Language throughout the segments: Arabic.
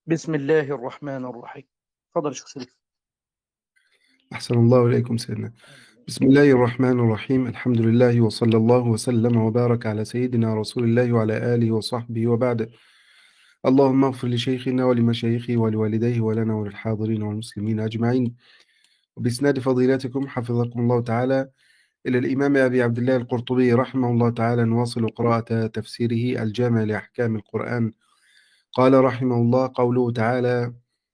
بسم الله الرحمن الرحيم. تفضل يا شيخ شريف. أحسن الله إليكم سيدنا. بسم الله الرحمن الرحيم. الحمد لله وصلى الله وسلم وبارك على سيدنا رسول الله وعلى آله وصحبه وبعد. اللهم اغفر لشيخنا ولمشايخه ولوالديه ولنا وللحاضرين والمسلمين أجمعين. وبإسناد فضيلتكم حفظكم الله تعالى إلى الإمام أبي عبد الله القرطبي رحمه الله تعالى نواصل قراءة تفسيره الجامع لأحكام القرآن. قال رحمه الله قوله تعالى: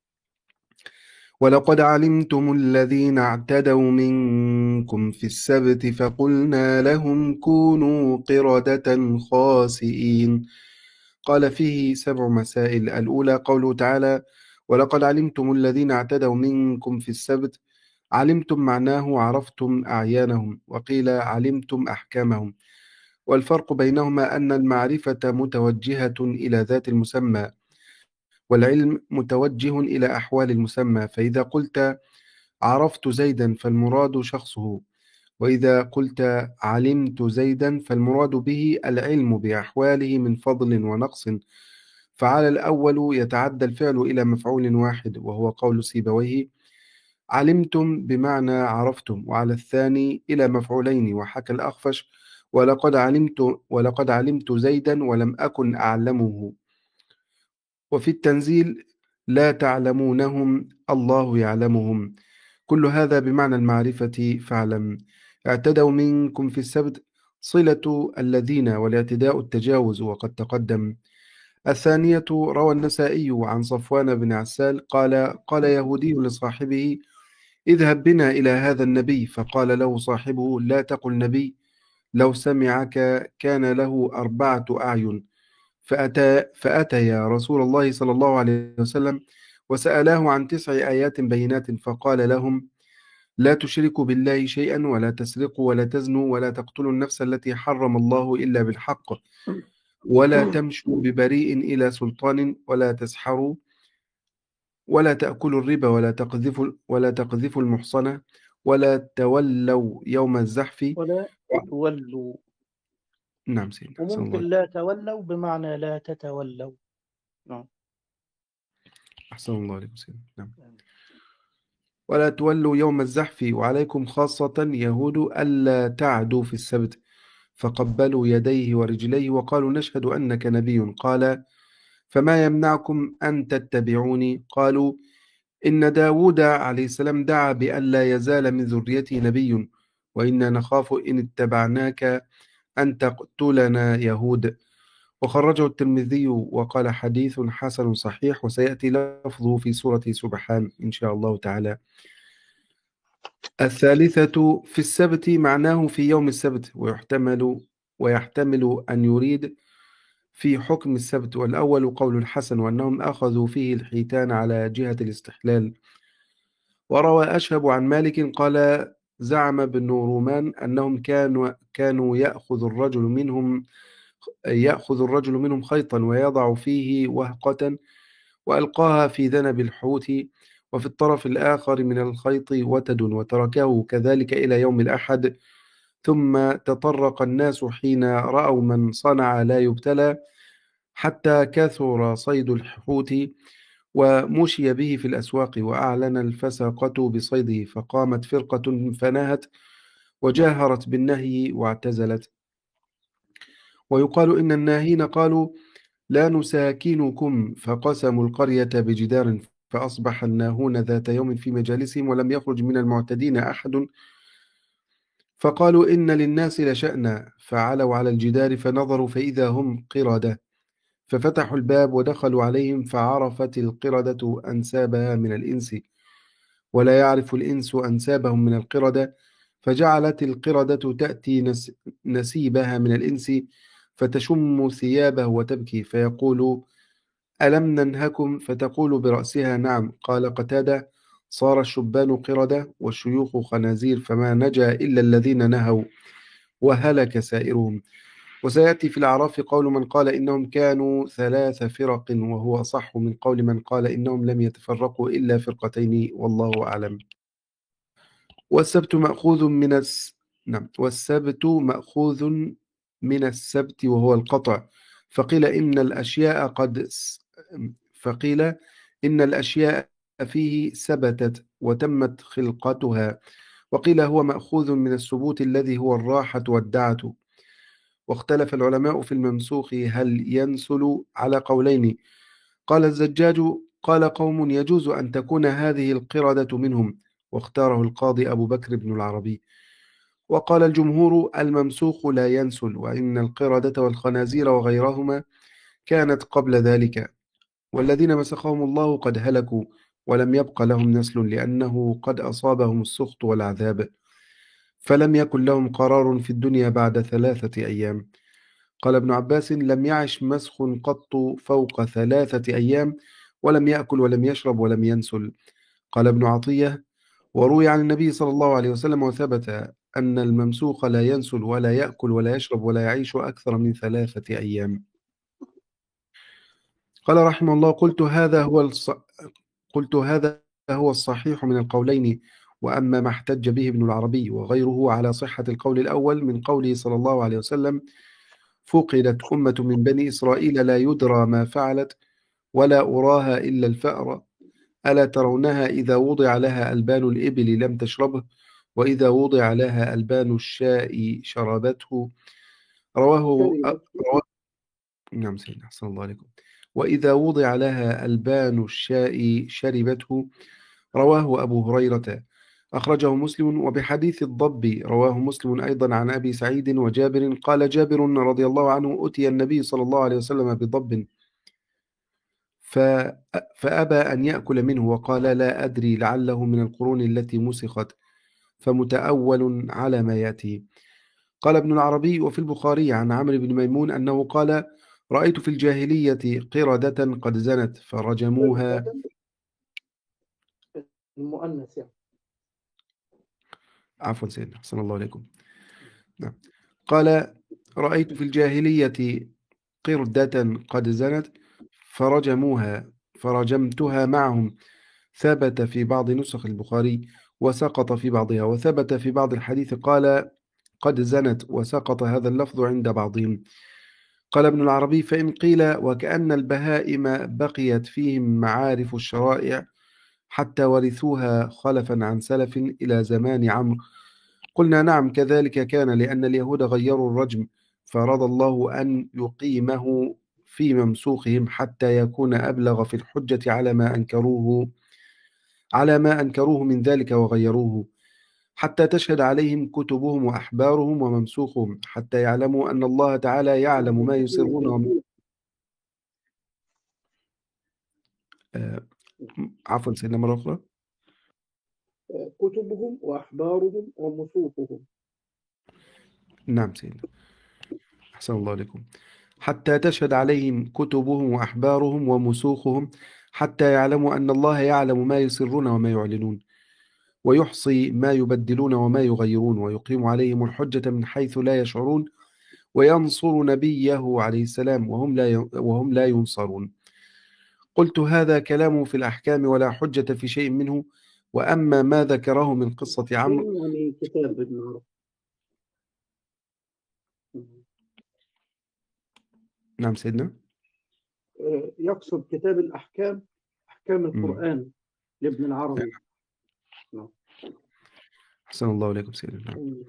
ولقد علمتم الذين اعتدوا منكم في السبت فقلنا لهم كونوا قردة خاسئين. قال فيه 7 مسائل. الأولى قوله تعالى: ولقد علمتم الذين اعتدوا منكم في السبت. علمتم معناه عرفتم أعيانهم، وقيل علمتم أحكامهم. والفرق بينهما أن المعرفة متوجهة إلى ذات المسمى، والعلم متوجه إلى أحوال المسمى. فإذا قلت عرفت زيدا فالمراد شخصه، وإذا قلت علمت زيدا فالمراد به العلم بأحواله من فضل ونقص. فعلى الأول يتعدى الفعل إلى مفعول واحد وهو قول سيبويه: علمتم بمعنى عرفتم. وعلى الثاني إلى مفعولين، وحكى الأخفش: ولقد علمت زيدا ولم أكن أعلمه. وفي التنزيل: لا تعلمونهم الله يعلمهم. كل هذا بمعنى المعرفة. فاعلم. اعتدوا منكم في السبت صلة الذين، والاعتداء التجاوز وقد تقدم. الثانية روى النسائي عن صفوان بن عسال قال يهودي لصاحبه: اذهب بنا إلى هذا النبي. فقال له صاحبه: لا تقل نبي، لو سمعك كان له 4 أعين. فأتيا رسول الله صلى الله عليه وسلم وسألاه عن 9 آيات بينات، فقال لهم: لا تشركوا بالله شيئا، ولا تسرقوا، ولا تزنوا، ولا تقتلوا النفس التي حرم الله إلا بالحق، ولا تمشوا ببريء إلى سلطان، ولا تسحروا، ولا تأكلوا الربا، ولا تقذفوا المحصنة، ولا تولوا يوم الزحف. ولا تولوا. نعم سيدنا، أحسن وممكن الله. لا تولوا بمعنى لا تتولوا. نعم. أحسن الله عليكم سيدنا. نعم. ولا تولوا يوم الزحف، وعليكم خاصة يهود ألا تعدوا في السبت. فقبلوا يديه ورجليه وقالوا: نشهد أنك نبي. قال: فما يمنعكم أن تتبعوني؟ قالوا: إن داود عليه السلام دعا بأن لا يزال من ذريته نبي، وإنا نخاف إن اتبعناك أن تقتلنا يهود. وخرجه الترمذي وقال: حديث حسن صحيح. وسيأتي لفظه في سورة سبحان إن شاء الله تعالى. الثالثة في السبت معناه في يوم السبت، ويحتمل أن يريد في حكم السبت. والأول قول الحسن، وأنهم أخذوا فيه الحيتان على جهة الاستحلال. وروى أشهب عن مالك قال: زعم ابن رومان أنهم كانوا يأخذ الرجل منهم خيطا ويضع فيه وهقة وألقاها في ذنب الحوت، وفي الطرف الآخر من الخيط وتد، وتركه كذلك إلى يوم الأحد. ثم تطرق الناس حين رأوا من صنع لا يبتلى، حتى كثر صيد الحوت ومشي به في الأسواق، وأعلن الفسقة بصيده، فقامت فرقة فنهت وجاهرت بالنهي واعتزلت. ويقال إن الناهين قالوا: لا نساكنكم، فقسموا القرية بجدار، فأصبح الناهون ذات يوم في مجالسهم ولم يخرج من المعتدين أحد، فقالوا: إن للناس لشأنا، فعلوا على الجدار فنظروا فإذا هم قردة، ففتحوا الباب ودخلوا عليهم، فعرفت القردة أنسابها من الإنس، ولا يعرف الإنس أنسابهم من القردة، فجعلت القردة تأتي نسيبها من الإنس، فتشم ثيابه وتبكي، فيقول: ألم ننهكم؟ فتقول برأسها: نعم. قال قتادة: صار الشبان قردة والشيوخ خنازير، فما نجا إلا الذين نهوا، وهلك سائرهم. وسيأتي في الأعراف قول من قال إنهم كانوا 3 فرق، وهو أصح من قول من قال إنهم لم يتفرقوا إلا فرقتين، والله أعلم. والسبت مأخوذ من نعم، والسبت مأخوذ من السبت وهو القطع. فقيل إن الأشياء قد فقيل إن الأشياء فيه ثبتت وتمت خلقتها، وقيل هو مأخوذ من الثبوت الذي هو الراحة والدعة. واختلف العلماء في الممسوخ هل ينسل على قولين. قال الزجاج: قال قوم يجوز أن تكون هذه القردة منهم، واختاره القاضي أبو بكر بن العربي. وقال الجمهور: الممسوخ لا ينسل، وإن القردة والخنازير وغيرهما كانت قبل ذلك، والذين مسخهم الله قد هلكوا ولم يبق لهم نسل، لأنه قد أصابهم السخط والعذاب، فلم يكن لهم قرار في الدنيا بعد 3 أيام. قال ابن عباس: لم يعش مسخ قط فوق 3 أيام، ولم يأكل ولم يشرب ولم ينسل. قال ابن عطية: وروي عن النبي صلى الله عليه وسلم وثبت أن الممسوخ لا ينسل ولا يأكل ولا يشرب ولا يعيش أكثر من 3 أيام. قال رحمه الله: قلت هذا هو الصحيح من القولين. وأما ما احتج به ابن العربي وغيره على صحة القول الأول من قوله صلى الله عليه وسلم: فقدت أمة من بني إسرائيل لا يدرى ما فعلت ولا أراها إلا الفأر، ألا ترونها إذا وضع لها ألبان الإبل لم تشربه، وإذا وضع لها ألبان الشاء شربته. رواه. نعم سيدنا، أحسن الله عليكم. وإذا وضع لها ألبان الشاء شربته. رواه أبو هريرة، أخرجه مسلم. وبحديث الضب رواه مسلم أيضا عن أبي سعيد وجابر. قال جابر رضي الله عنه: أتي النبي صلى الله عليه وسلم بضب ف... فأبى أن يأكل منه، وقال: لا أدري، لعله من القرون التي مسخت، فمتأول على ما يأتي. قال ابن العربي: وفي البخاري عن عمرو بن ميمون أنه قال: رأيت في الجاهلية قردة قد زنت فرجموها. المؤنث يعني. عفوا سيدنا، أحسن الله عليكم. نعم. قال: رأيت في الجاهلية قردة قد زنت فرجمتها معهم. ثبت في بعض نسخ البخاري وسقط في بعضها، وثبت في بعض الحديث قال: قد زنت، وسقط هذا اللفظ عند بعضهم. قال ابن العربي: فإن قيل وكأن البهائم بقيت فيهم معارف الشرائع حتى ورثوها خلفا عن سلف إلى زمان عمرو، قلنا نعم، كذلك كان، لأن اليهود غيروا الرجم، فأراد الله أن يقيمه في ممسوخهم حتى يكون أبلغ في الحجة على ما أنكروه من ذلك وغيروه، حتى تشهد عليهم كتبهم وأحبارهم وممسوخهم، حتى يعلموا أن الله تعالى يعلم ما يسرون آه، عفوا سيدنا مرة أخرى. كتبهم وأحبارهم ومصوفهم. نعم سيدنا، أحسن الله عليكم. حتى تشهد عليهم كتبهم وأحبارهم ومسوخهم، حتى يعلموا أن الله يعلم ما يسرون وما يعلنون، ويحصي ما يبدلون وما يغيرون، ويقيم عليهم الحجة من حيث لا يشعرون، وينصر نبيه عليه السلام وهم لا ينصرون. قلت: هذا كلامه في الأحكام ولا حجة في شيء منه. وأما ما ذكره من قصة عمرو. يعني كتاب ابن عربي. نعم سيدنا. يقصد كتاب الأحكام، أحكام مم. القرآن لابن العربي. نعم. أحسن الله عليكم سيدنا. نعم. مم.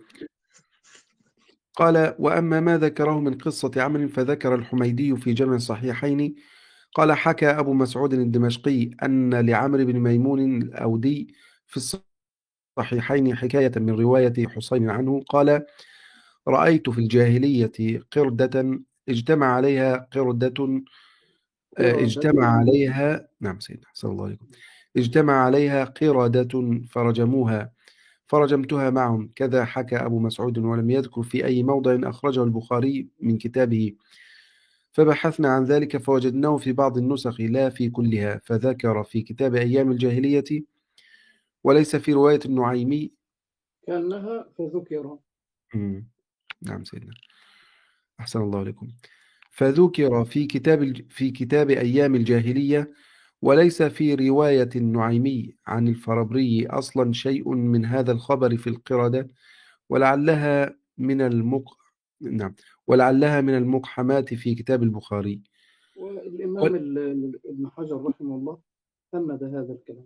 قال: وأما ما ذكره من قصة عمرو فذكر الحميدي في جمع الصحيحين. قال: حكى أبو مسعود الدمشقي أن لعمرو بن ميمون الأودي في الصحيحين حكاية من رواية حسين عنه. قال: رأيت في الجاهلية قردة اجتمع عليها قردة اجتمع عليها نعم سيدنا، أحسن الله عليكم. اجتمع عليها قردة فرجمتها معهم. كذا حكى أبو مسعود، ولم يذكر في أي موضع أخرجه البخاري من كتابه. فبحثنا عن ذلك فوجدناه في بعض النسخ لا في كلها، فذكر في كتاب أيام الجاهلية وليس في رواية النعيمي. كأنها فذكر. نعم سيدنا، أحسن الله عليكم. فذكر في كتاب أيام الجاهلية وليس في رواية النعيمي عن الفربري أصلا شيء من هذا الخبر في القردة، ولعلها من المق نعم ولعلها من المقحمات في كتاب البخاري. والإمام ابن حجر رحمه الله فند هذا الكلام.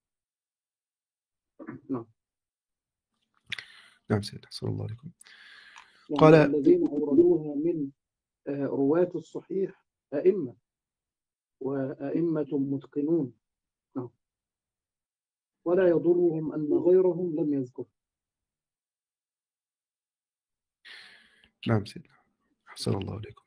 نعم. نعم سيدنا، أحسن الله عليكم. يعني قال الذين أوردوها من رواة الصحيح أئمة، وأئمة متقنون. نعم. ولا يضرهم أن غيرهم لم يذكر. نعم سيدنا، أحسن الله عليكم.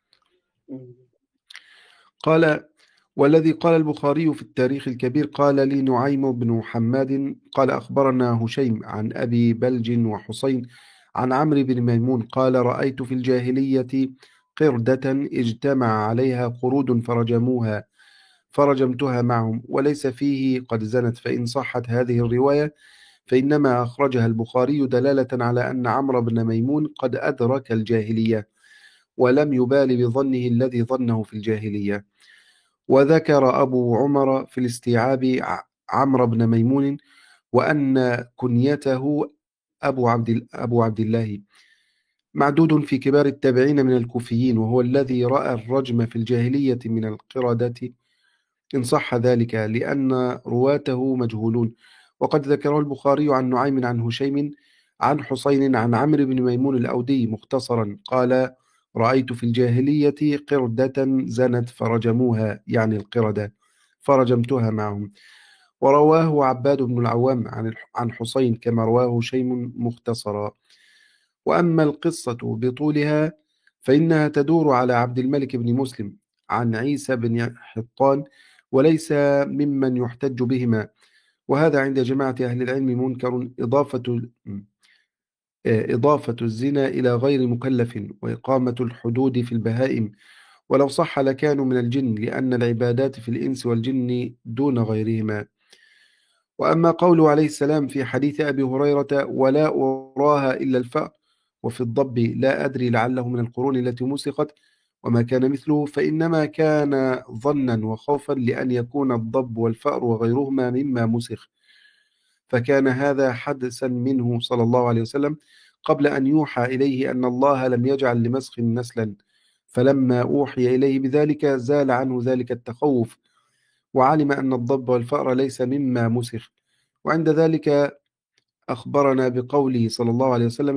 قال والذي قال البخاري في التاريخ الكبير قال لي نعيم بن حماد قال أخبرنا هشيم عن أبي بلج وحسين عن عمرو بن ميمون قال رأيت في الجاهلية قردة اجتمع عليها قرود فرجمتها معهم وليس فيه قد زنت، فإن صحت هذه الرواية فإنما أخرجها البخاري دلالة على أن عمرو بن ميمون قد أدرك الجاهلية ولم يبال بظنه الذي ظنه في الجاهلية. وذكر أبو عمر في الاستيعاب عمرو بن ميمون وأن كنيته أبو عبد الله، معدود في كبار التابعين من الكوفيين، وهو الذي رأى الرجم في الجاهلية من القردة إن صح ذلك، لأن رواته مجهولون. وقد ذكره البخاري عن نعيم عن هشيم عن حسين عن عمرو بن ميمون الأودي مختصرا قال رأيت في الجاهلية قردة زنت فرجموها، يعني القردة، فرجمتها معهم. ورواه عباد بن العوام عن حسين كما رواه هشيم مختصرا. وأما القصة بطولها فإنها تدور على عبد الملك بن مسلم عن عيسى بن حطان، وليس ممن يحتج بهما، وهذا عند جماعة أهل العلم منكر، إضافة الزنا إلى غير مكلف وإقامة الحدود في البهائم، ولو صح لكانوا من الجن، لأن العبادات في الإنس والجن دون غيرهما. وأما قوله عليه السلام في حديث أبي هريرة ولا أراها إلا الفأر، وفي الضب لا أدري لعله من القرون التي مسخت وما كان مثله، فإنما كان ظنا وخوفا لأن يكون الضب والفأر وغيرهما مما مسخ، فكان هذا حدثا منه صلى الله عليه وسلم قبل أن يوحى إليه أن الله لم يجعل لمسخ نسلا، فلما أوحي إليه بذلك زال عنه ذلك التخوف، وعلم أن الضب والفأر ليس مما مسخ. وعند ذلك أخبرنا بقوله صلى الله عليه وسلم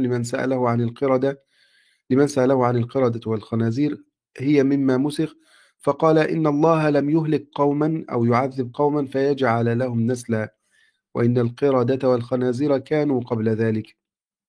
لمن سأله عن القردة والخنازير هي مما مسخ، فقال إن الله لم يهلك قوما أو يعذب قوما فيجعل لهم نسلا، وإن القردة والخنازير كانوا قبل ذلك.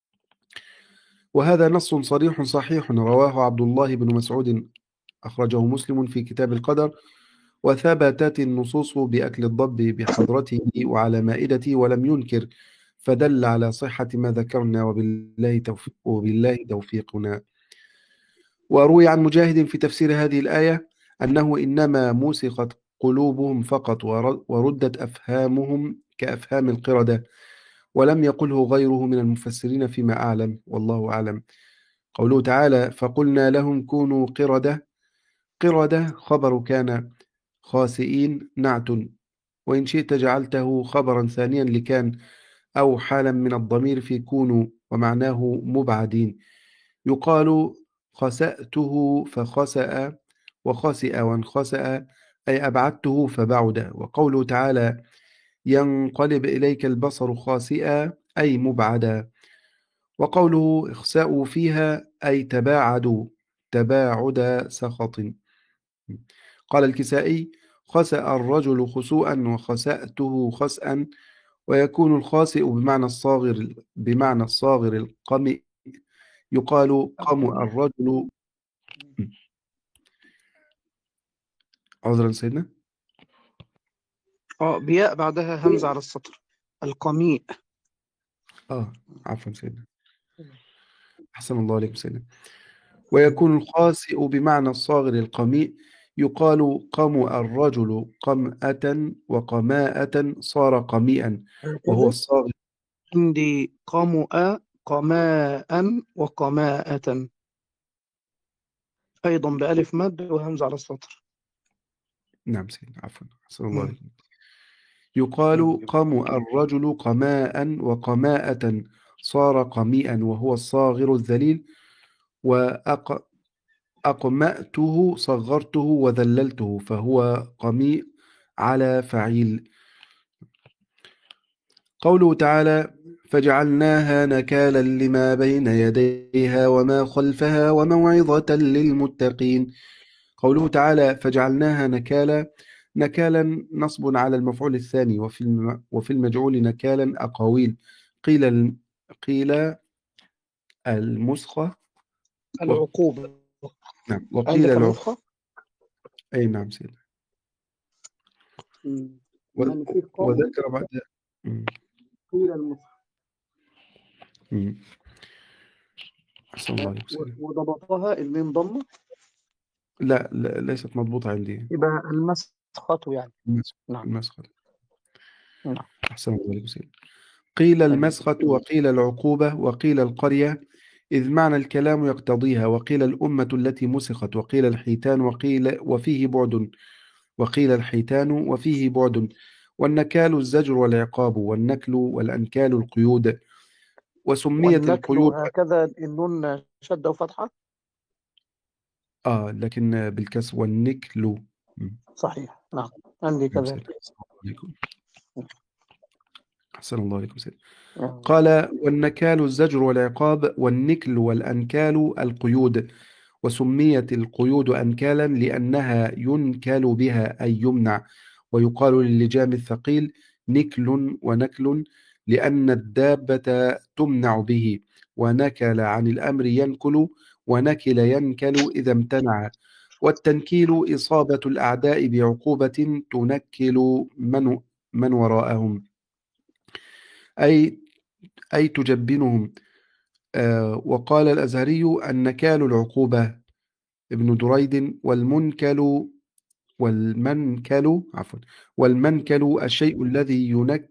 وهذا نص صريح صحيح رواه عبد الله بن مسعود أخرجه مسلم في كتاب القدر، وثبتت النصوص بأكل الضب بحضرته وعلى مائدته ولم ينكر، فدل على صحة ما ذكرنا، وبالله توفيقنا. وروي عن مجاهد في تفسير هذه الآية أنه إنما موسخت قلوبهم فقط وردت أفهامهم كأفهام القردة، ولم يقله غيره من المفسرين فيما أعلم، والله أعلم. قوله تعالى فقلنا لهم كونوا قردة خبر كان، خاسئين نعت، وإن شئت جعلته خبرا ثانيا لكان أو حالا من الضمير في كونوا، ومعناه مبعدين. يقال خسأته فخسأ، وخسئ وانخسأ أي أبعدته فبعد. وقوله تعالى ينقلب إليك البصر خاسئا أي مبعدا. وقوله اخسأوا فيها أي تباعدوا تباعد سخط. قال الكسائي خسأ الرجل خسوءا وخسأته خسأا، ويكون الخاسئ بمعنى الصاغر القمئ، يقال قمأ الرجل. عذرا سيدنا. بياء بعدها همزة على السطر، القميء. عفوا سيدنا، أحسن الله عليكم سيدنا. ويكون الخاسئ بمعنى الصاغر القميء، يقال قمأ الرجل قمأة وقماءة صار قميئا، وهو الصاغر. عندي قمأ قماء وقماءة، أيضا بألف مد وهمزة على السطر. نعم سيدنا، عفوا أحسن الله عليكم. يقال قمأ الرجل قماء وقماءة صار قميئا، وهو الصاغر الذليل. وأقمأته صغرته وذللته، فهو قميء على فعيل. قوله تعالى: فجعلناها نكالا لما بين يديها وما خلفها وموعظة للمتقين. قوله تعالى: فجعلناها نكالا، نكالا نصب على المفعول الثاني، وفي المجعول نكالا أقاويل. قيل قيل المسخة و... العقوبة. نعم، وقيل عندك العقوبة. النسخة؟ أي نعم سيدي. يعني في قول وذكر بعد. مم. قيل النسخة. مم. أحسن الله عليك سيدي. وضبطها الميم ضمة. لا، لا، ليست مضبوطة عندي. يبقى المسخة يعني. المسخ. نعم. المسخ. نعم. أحسن الله عليك سيدي. قيل أيوة. المسخة، وقيل العقوبة، وقيل القرية، إذ معنى الكلام يقتضيها، وقيل الأمة التي مسخت، وقيل الحيتان، وقيل وفيه بعد، وقيل الحيتان وفيه بعد، والنكال الزجر والعقاب، والنكل والأنكال القيود، وسميت والنكل القيود. هكذا النون شدة وفتحة. لكن بالكسر والنكل. مم. صحيح. نعم. عندي نعم سيدي. كذلك. أحسن الله عليكم. أحسن الله عليكم سيدي. نعم. قال: والنكال الزجر والعقاب، والنكل والأنكال القيود، وسميت القيود أنكالا لأنها ينكل بها أي يمنع، ويقال للجام الثقيل نكل ونكل، لأن الدابة تمنع به، ونكل عن الأمر ينكل، ونكل ينكل إذا امتنع. والتنكيل إصابة الأعداء بعقوبة تنكل من وراءهم، أي تجبنهم. وقال الأزهري: النكال العقوبة. ابن دريد: عفوا، والمنكل الشيء الذي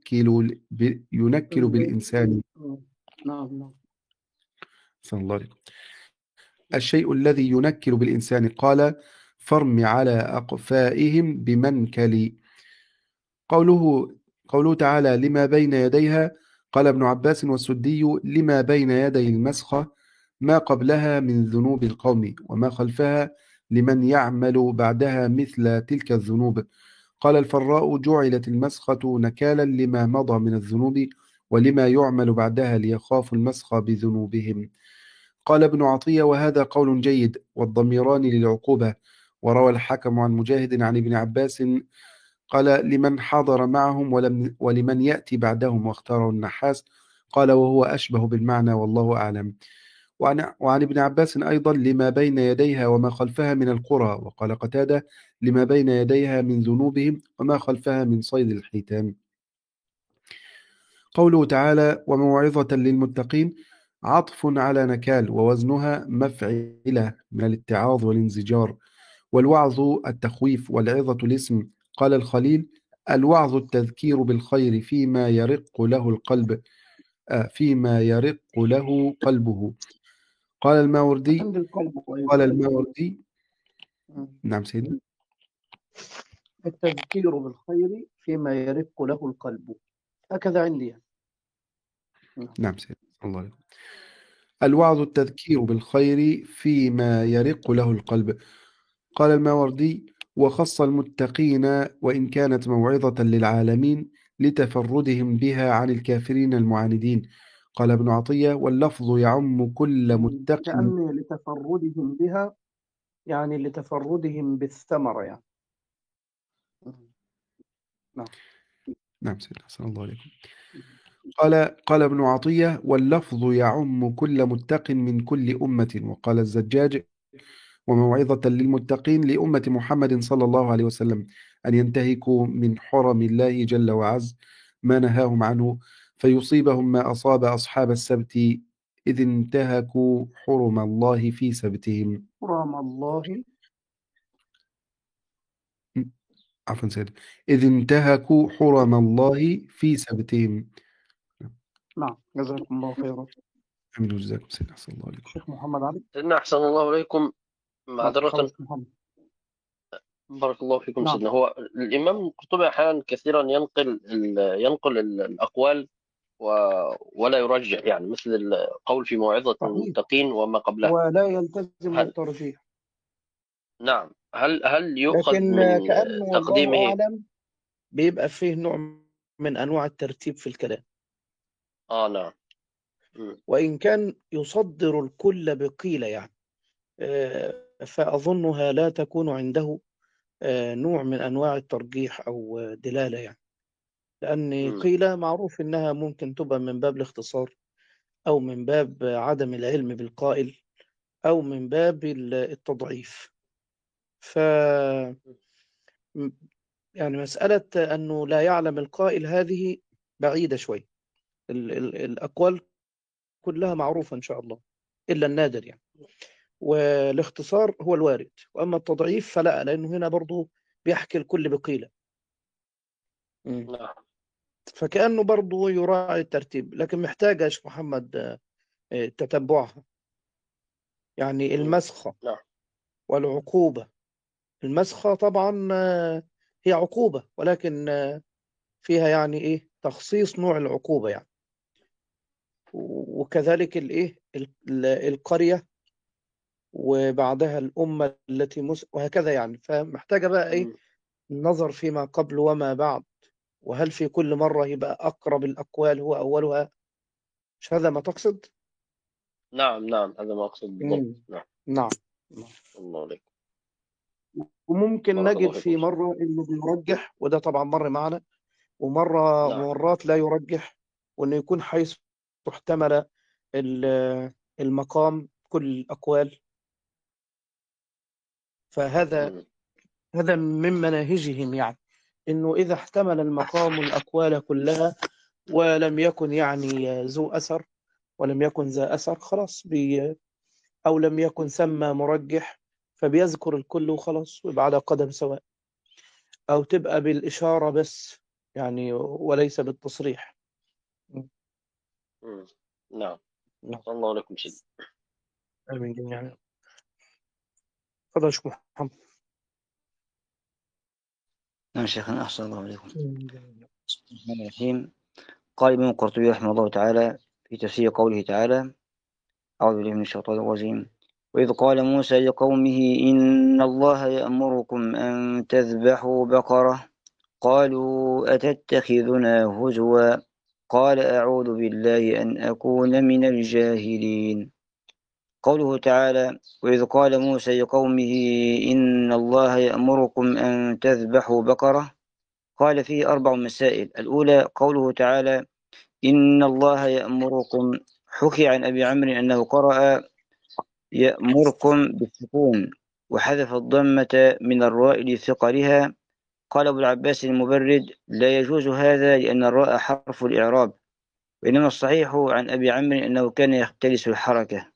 ينكل بالإنسان. نعم. نعم. صلى الله عليه. الشيء الذي ينكل بالإنسان. قال: فارم على أقفائهم بمنكل. قوله قوله تعالى: لما بين يديها. قال ابن عباس والسدي: لما بين يدي المسخة ما قبلها من ذنوب القوم، وما خلفها لمن يعمل بعدها مثل تلك الذنوب. قال الفراء: جعلت المسخة نكالا لما مضى من الذنوب، ولما يعمل بعدها ليخافوا المسخ بذنوبهم. قال ابن عطية: وهذا قول جيد، والضميران للعقوبة. وروى الحكم عن مجاهد عن ابن عباس قال: لمن حضر معهم ولمن يأتي بعدهم، واختاره النحاس. قال: وهو أشبه بالمعنى، والله أعلم. وعن ابن عباس أيضا: لما بين يديها وما خلفها من القرى. وقال قتادة: لما بين يديها من ذنوبهم، وما خلفها من صيد الحيتان. قوله تعالى: وموعظة للمتقين، عطف على نكال، ووزنها مفعلة من الاتعاظ والانزجار. والوعظ التخويف، والعظة الاسم. قال الخليل: الوعظ التذكير بالخير فيما يرق له القلب، فيما يرق له قلبه. قال الماوردي عند القلب قال أيضا. الماوردي نعم سيدي. التذكير بالخير فيما يرق له القلب، هكذا عندي يعني. نعم سيدي، الله عليكم. الوعظ التذكير بالخير فيما يرق له القلب. قال الماوردي: وخص المتقين، وإن كانت موعظة للعالمين، لتفردهم بها عن الكافرين المعاندين. قال ابن عطية: واللفظ يعم كل متق. كأني لتفردهم بها، يعني لتفردهم بالثمرة يعني. نعم. نعم سيدي، أحسن الله عليكم. قال ابن عطية: واللفظ يعم كل متق من كل أمة. وقال الزجاج: وموعظة للمتقين لأمة محمد صلى الله عليه وسلم، أن ينتهكوا من حرم الله جل وعز ما نهاهم عنه، فيصيبهم ما أصاب أصحاب السبت، إذ انتهكوا حرم الله في سبتهم. حرم الله. عفوا سيدي. إذ انتهكوا حرم الله في سبتهم. نعم، جزاكم الله خيرا. أمين جزاكم سيدي، أحسن الله عليكم. الشيخ محمد علي. سيدنا أحسن الله عليكم. تفضل معذرة. شيخ محمد. بارك الله فيكم نعم. سيدنا. هو الإمام القرطبي أحيانا كثيرا ينقل الأقوال ولا يرجح، يعني مثل القول في موعظة صحيح، المتقين وما قبلها. ولا يلتزم هل الترجيح. نعم، هل يؤخذ لكن كأنه والله تقديمه؟ أعلم بيبقى فيه نوع من أنواع الترتيب في الكلام. نعم. وإن كان يصدر الكل بقيل يعني، فأظنها لا تكون عنده نوع من أنواع الترجيح أو دلالة يعني، لأن قيل معروف إنها ممكن تبقى من باب الاختصار، أو من باب عدم العلم بالقائل، أو من باب التضعيف. ف يعني مسألة أنه لا يعلم القائل هذه بعيدة شوي. الأقوال كلها معروفة إن شاء الله، إلا النادر يعني. والاختصار هو الوارد، وأما التضعيف فلا، لأنه هنا برضو بيحكي الكل بقيلة. نعم. فكأنه برضو يراعي الترتيب، لكن محتاج يا شيخ محمد تتبعها. يعني المسخة نعم. والعقوبة. المسخة طبعا هي عقوبة، ولكن فيها يعني إيه تخصيص نوع العقوبة يعني. وكذلك الإيه القرية، وبعدها الأمة التي وهكذا يعني. فمحتاجة بقى إيه النظر فيما قبل وما بعد، وهل في كل مرة يبقى أقرب الأقوال هو أولها. مش هذا ما تقصد؟ نعم. نعم، هذا ما أقصد بالضبط. مم. نعم. نعم. نعم. الله عليكم. وممكن بارك الله نجد فيكم في شيخ. مرة إنه بيرجح، وده طبعا مر معنا، نعم. ومرات لا يرجح، وإنه يكون حيث احتمل المقام كل الأقوال. فهذا من مناهجهم يعني، إنه إذا احتمل المقام الأقوال كلها ولم يكن يعني ذو أثر، ولم يكن ذا أثر، خلاص أو لم يكن ثم مرجح، فبيذكر الكل وخلاص، ويبقى على قدم سواء، أو تبقى بالإشارة بس يعني، وليس بالتصريح. نعم. نعم. الله عليكم شيخ. آمين جميعا. تفضل يا شيخ محمد. نعم شيخنا، أحسن الله عليكم. بسم الله الرحمن الرحيم. قال ابن القرطبي رحمه الله تعالى في تفسير قوله تعالى: أعوذ بالله من الشيطان الرجيم. وإذ قال موسى لقومه إن الله يأمركم أن تذبحوا بقرة قالوا أتتخذنا هزوا قال أعوذ بالله أن أكون من الجاهلين. قوله تعالى: وإذ قال موسى لقومه إن الله يأمركم أن تذبحوا بقرة، قال فيه 4 مسائل. الأولى قوله تعالى إن الله يأمركم، حكي عن أبي عمرو أنه قرأ يأمركم بالسكون وحذف الضمة من الراء لثقلها. قال أبو العباس المبرد: لا يجوز هذا لأن الراء حرف الإعراب، وإنما الصحيح عن أبي عمرو أنه كان يختلس الحركة.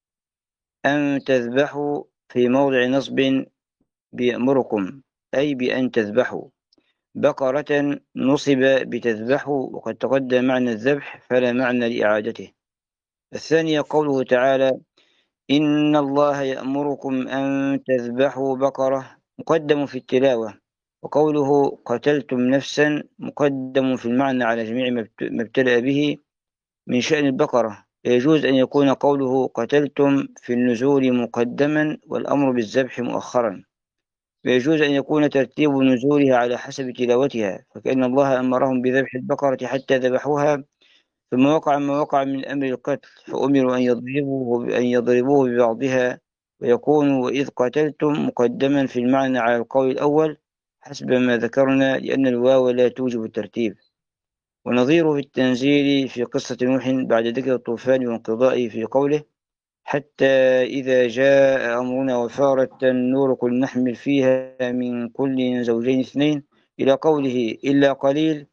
أن تذبحوا في موضع نصب بيأمركم أي بأن تذبحوا. بقرة نصب بتذبحوا، وقد تقدم معنى الذبح فلا معنى لإعادته. الثانية قوله تعالى إن الله يأمركم أن تذبحوا بقرة، مقدم في التلاوة، وقوله قتلتم نفسا مقدم في المعنى على جميع ما ابتدأ به من شأن البقرة. يجوز أن يكون قوله قتلتم في النزول مقدما والأمر بالذبح مؤخرا، ويجوز أن يكون ترتيب نزولها على حسب تلاوتها، فكأن الله أمرهم بذبح البقرة حتى ذبحوها، ثم وقع ما وقع من أمر القتل فأمروا أن يضربوه ببعضها، ويكون وإذ قتلتم مقدما في المعنى على القول الأول حسب ما ذكرنا، لأن الواو لا توجب الترتيب. ونظيره في التنزيل في قصة نوح بعد ذكر الطوفان وانقضائه في قوله حتى إذا جاء أمرنا وفارت النور قل نحمل فيها من كل زوجين 2 إلى قوله إلا قليل،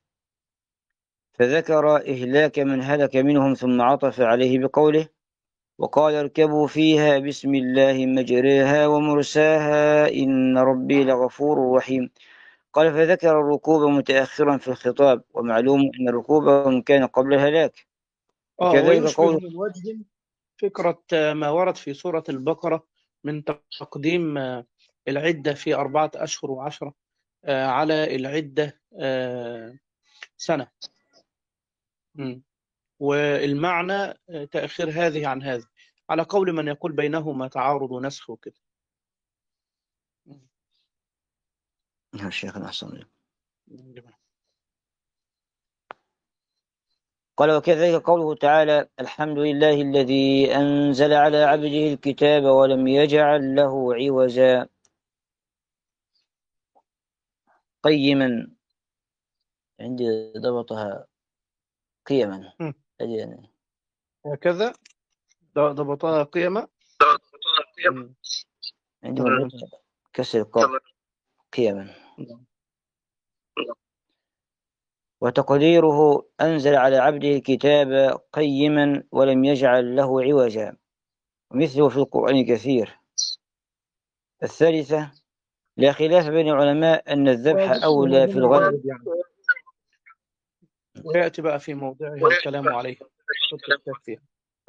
فذكر إهلاك من هلك منهم ثم عطف عليه بقوله وقال اركبوا فيها بسم الله مجريها ومرساها إن ربي لغفور رحيم. قال فذكر الركوب متأخرا في الخطاب، ومعلوم أن الركوب كان قبل الهلاك. وكذلك ويشبه قوله من وجه فكرة ما ورد في سورة البقرة من تقديم العدة في 4 أشهر و10 على العدة سنة. والمعنى تأخير هذه عن هذه، على قول من يقول بينهما تعارض ونسخ وكده. الشيخ الأحسن. قال وكذلك قوله تعالى الحمد لله الذي أنزل على عبده الكتاب ولم يجعل له عوجا قيما، عندي ضبطها قيما مم. يعني هكذا ضبطها قيمة. مم. عندي تمام. مربوطة كسر القاف قيما. وتقديره أنزل على عبده الكتاب قيما ولم يجعل له عوجا، ومثله في القرآن كثير. الثالثة لا خلاف بين العلماء أن الذبح أولى في الغنم. يعني. ويأتي بقى في موضعها الكلام عليه. فيها.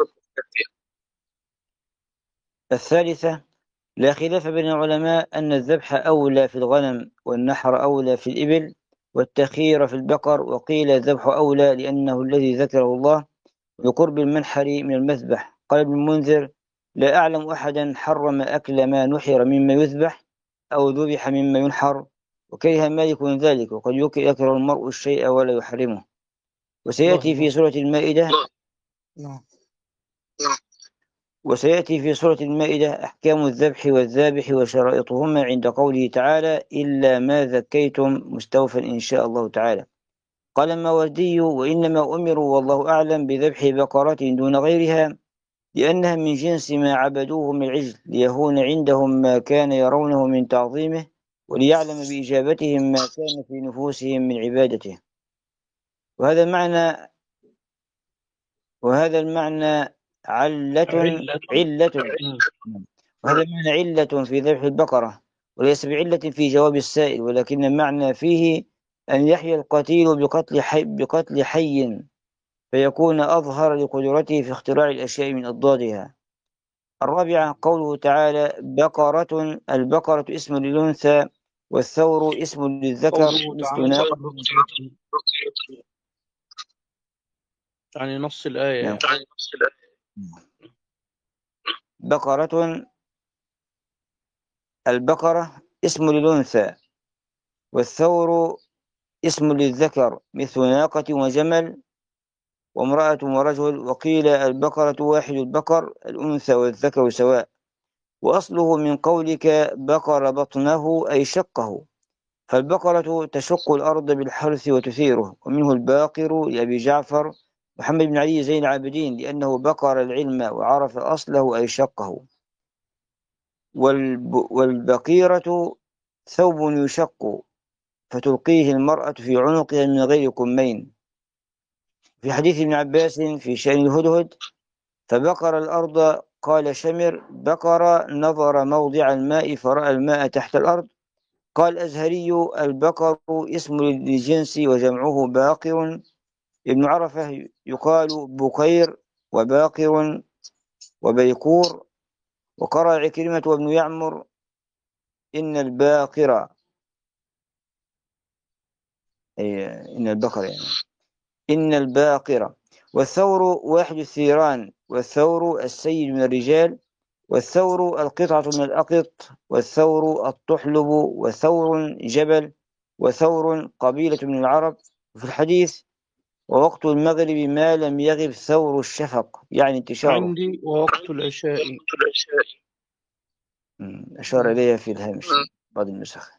الثالثة لا خلاف بين العلماء أن الذبح أولى في الغنم والنحر أولى في الإبل والتخيير في البقر، وقيل الذبح أولى لأنه الذي ذكره الله لقرب المنحر من المذبح. قال ابن المنذر لا أعلم أحدا حرم أكل ما نحر مما يذبح أو ذبح مما ينحر، وكره مالك من ذلك، وقد يكره المرء الشيء ولا يحرمه. وسيأتي في سورة المائدة وسيأتي في سورة المائدة أحكام الذبح والذابح وشرائطهما عند قوله تعالى إلا ما ذكيتم مستوفا إن شاء الله تعالى. قال الماوردي وإنما أمروا والله أعلم بذبح بقرة دون غيرها لأنها من جنس ما عبدوه من العجل ليهون عندهم ما كان يرونه من تعظيمه وليعلم بإجابتهم ما كان في نفوسهم من عبادته. وهذا المعنى علة وهذا المعنى علة في ذبح البقرة، وليس بعلة في جواب السائل، ولكن المعنى فيه أن يحيى القتيل بقتل حي فيكون أظهر لقدرته في اختراع الأشياء من أضدادها. الرابعة قوله تعالى بقرة، البقرة اسم للأنثى والثور اسم للذكر مثل ناقة. يعني نص الآية. نعم. بقرة، البقرة اسم للأنثى والثور اسم للذكر مثل ناقة وجمل وامرأة ورجل. وقيل البقرة واحد البقر، الأنثى والذكر سواء. وأصله من قولك بقر بطنه أي شقه، فالبقرة تشق الأرض بالحرث وتثيره. ومنه الباقر لأبي جعفر محمد بن علي زين العابدين لأنه بقر العلم وعرف أصله أي شقه. والبقيرة ثوب يشق فتلقيه المرأة في عنقها من غير كمين. في حديث ابن عباس في شأن الهدهد فبقر الأرض قال شمر بقر نظر موضع الماء فرأى الماء تحت الأرض. قال الأزهري البقر اسم للجنس وجمعه باقر. ابن عرفة يقال بقير وباقر وبيقور. وقرأ عكرمة وابن يعمر إن الباقر إن البقر يعني إن الباقر. والثور واحد الثيران، والثور السيد من الرجال، والثور القطعة من الأقط، والثور الطحلب، وثور جبل، وثور قبيلة من العرب. وفي الحديث ووقت المغرب ما لم يغب ثور الشفق يعني انتشاره. عندي ووقت العشاء أشار إليها في الهامش بعض النسخ.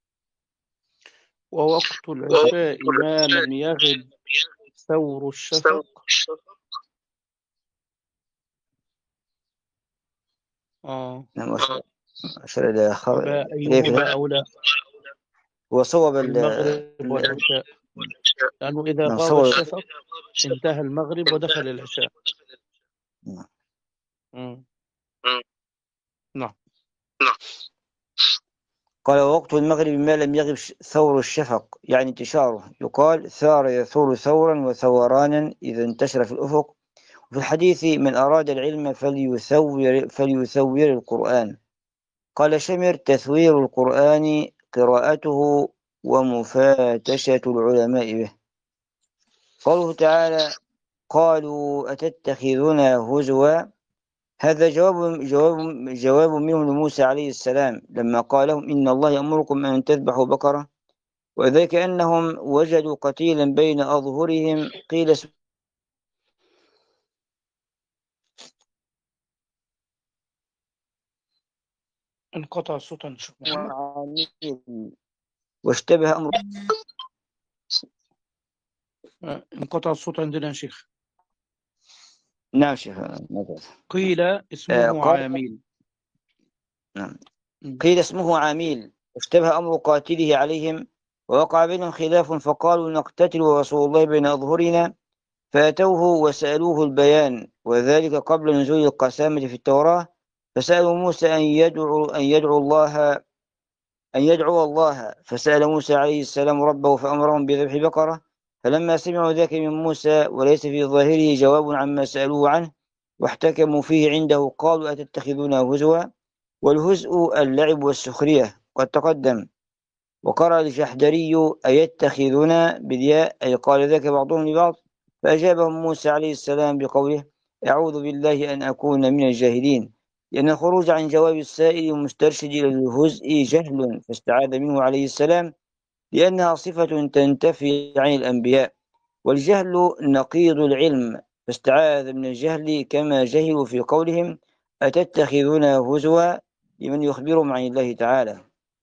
ووقت العشاء ما لم يغب ثور الشفق. نعم أشار إلى أيهما أولى وصوب المغرب والعشاء، لأنه إذا غاب الشفق انتهى المغرب ودخل العشاء. نعم. قال ووقت المغرب ما لم يغب ثور الشفق يعني انتشاره. يقال ثار يثور ثورا وثورانا إذا انتشر في الأفق. وفي الحديث من أراد العلم فليثور القرآن. قال شمر تثوير القرآن قراءته ومفاتشة العلماء به. قوله تعالى قالوا أتتخذنا هزوا، هذا جواب منهم لموسى عليه السلام لما قال لهم إن الله يأمركم أن تذبحوا بقرة، وذلك أنهم وجدوا قتيلا بين أظهرهم قيل انقطع الصوت عن الشيخ محمد. عميل واشتبه أمر. انقطع الصوت عندنا يا شيخ. نعم شيخ. قيل اسمه قال عامل. نعم. م. قيل اسمه عميل واشتبه أمر قاتله عليهم ووقع بينهم خلاف فقالوا نقتتل رسول الله بين أظهرنا فأتوه وسألوه البيان وذلك قبل نزول القسامة في التوراة فسألوا موسى أن يدعو الله فسأل موسى عليه السلام ربه فأمرهم بذبح بقرة فلما سمعوا ذاك من موسى وليس في ظاهره جواب عما سألوه عنه واحتكموا فيه عنده قالوا أتتخذونه هزوا والهزء اللعب والسخرية قد تقدم. وقرأ الجحدري أيتخذون بالياء أي قال ذاك بعضهم لبعض فأجابهم موسى عليه السلام بقوله أعوذ بالله أن أكون من الجاهلين لأن الخروج عن جواب السائل المسترشد إلى الهزء جهل فاستعاذ منه عليه السلام لأنها صفة تنتفي عن الأنبياء والجهل نقيض العلم فاستعاذ من الجهل كما جهلوا في قولهم أتتخذون هزوا لمن يخبرهم عن الله تعالى.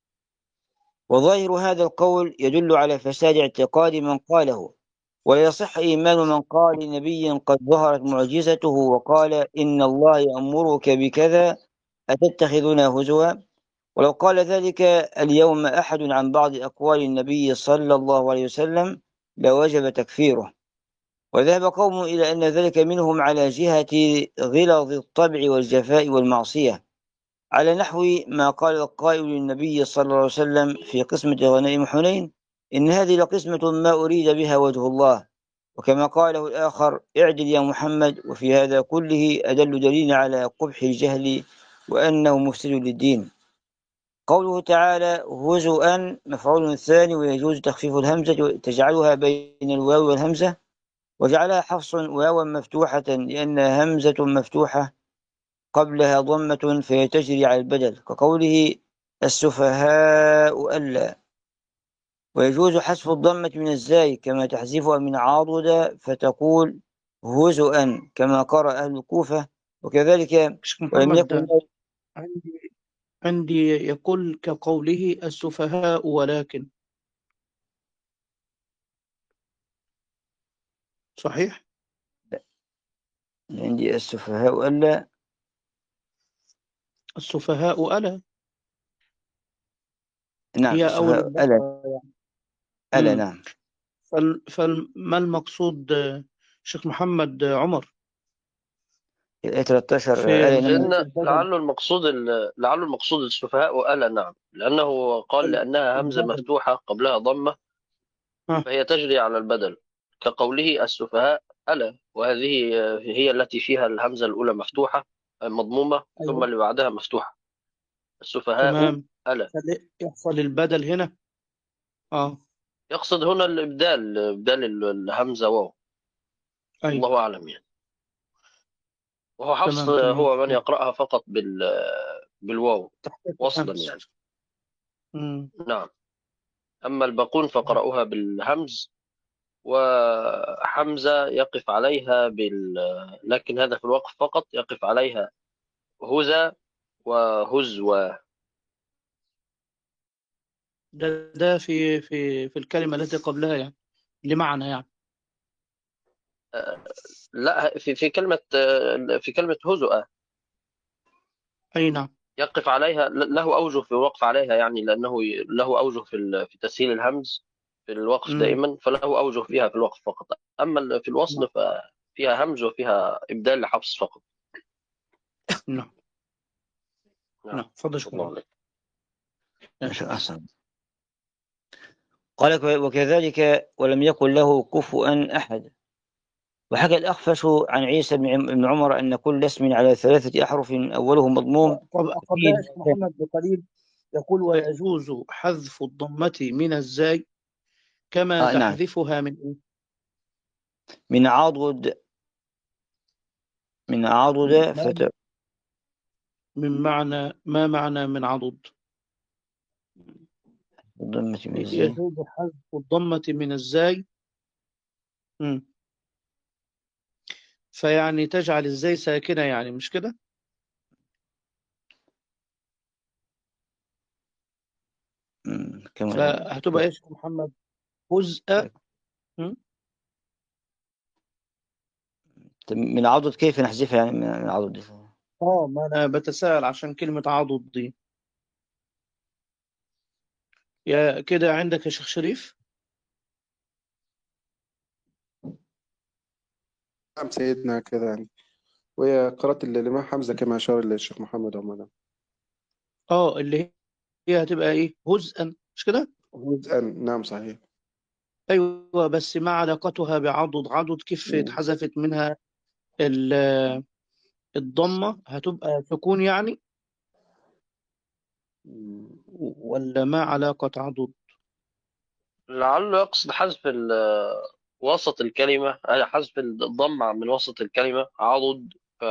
وظاهر هذا القول يدل على فساد اعتقاد من قاله ولا يصح إيمان من قال لنبي قد ظهرت معجزته وقال إن الله يأمرك بكذا أتتخذون هزوا ولو قال ذلك اليوم أحد عن بعض أقوال النبي صلى الله عليه وسلم لوجب تكفيره. وذهب قوم إلى أن ذلك منهم على جهة غلظ الطبع والجفاء والمعصية على نحو ما قال القائل للنبي صلى الله عليه وسلم في قسمة غنائم حنين إن هذه لقسمة ما أريد بها وجه الله وكما قاله الآخر اعدل يا محمد وفي هذا كله أدل دليل على قبح الجهل وأنه مفسد للدين. قوله تعالى هزؤا مفعول ثاني ويجوز تخفيف الهمزة تجعلها بين الواو والهمزة وجعلها حفص واوا مفتوحة لأنها همزة مفتوحة قبلها ضمة فهي تجري على البدل كقوله السفهاء ألا. ويجوز حذف الضمة من الزاي كما تحذفها من عاضد فتقول هزؤا كما قرأ أهل الكوفة وكذلك شيخ ولم يكن محمد عندي يقول كقوله السفهاء ولكن صحيح؟ عندي السفهاء ألا. السفهاء ألا نعم هي أول السفهاء ألا. البقرة يعني. ألا نعم. فما المقصود شيخ محمد عمر 13 في ألا نعم. لأن البدل؟ لعل المقصود السفهاء ألا نعم لأنه قال لأنها همزة البدل. مفتوحة قبلها ضمة ها. فهي تجري على البدل كقوله السفهاء ألا وهذه هي التي فيها الهمزة الأولى مفتوحة مضمومة ثم أيوة. اللي بعدها مفتوحة السفهاء تمام. ألا. يحصل البدل هنا. يقصد هنا إبدال الهمزة واو. أيوة. الله أعلم يعني. وهو حفص تمام. هو من يقرأها فقط بالواو تحقيق وصلا الهمس. يعني. مم. نعم. أما الباقون فقرأوها بالهمز وحمزة يقف عليها لكن هذا في الوقف فقط يقف عليها هزا وهزوى. ده في الكلمة التي قبلها يعني لمعنى يعني. لا في كلمة هزؤة أي نعم. يقف عليها له أوجه في الوقف عليها يعني لأنه له أوجه في تسهيل الهمز في الوقف دائما فله أوجه فيها في الوقف فقط. أما في الوصل ففيها همز وفيها إبدال لحفص فقط. نعم. نعم. فضل الله عليك. أحسن. قال وكذلك ولم يكن له كفوا أحد. وحكى الأخفش عن عيسى بن عمر أن كل اسم على 3 أحرف أوله مضموم قبلها شيخ محمد بقليل يقول ويجوز حذف الضمة من الزاي كما نعم. تحذفها من من عضد ما معنى من عضد؟ الضمة من الزاي يجوز حذف الضمة من الزاي فيعني تجعل الزاي ساكنة يعني مش كده؟ كمان هتبقى ايش يا محمد؟ هزء. م? من عضد كيف نحذفها يعني من العضد دي؟ ما انا بتساءل عشان كلمة عضد دي. يا كده عندك يا شيخ شريف؟ نعم سيدنا كذا يعني. وهي قراءة الإمام حمزة كما أشار الشيخ محمد عمر. اللي هي هتبقى ايه؟ هزءا، مش كده؟ جزءا نعم صحيح. ايوه، بس ما علاقتها بعضد؟ عضد كيف اتحذفت منها الضمة؟ هتبقى سكون يعني، ولا ما علاقة عضد؟ لعله يقصد حذف وسط الكلمة، حذف الضم من وسط الكلمة عضد، ف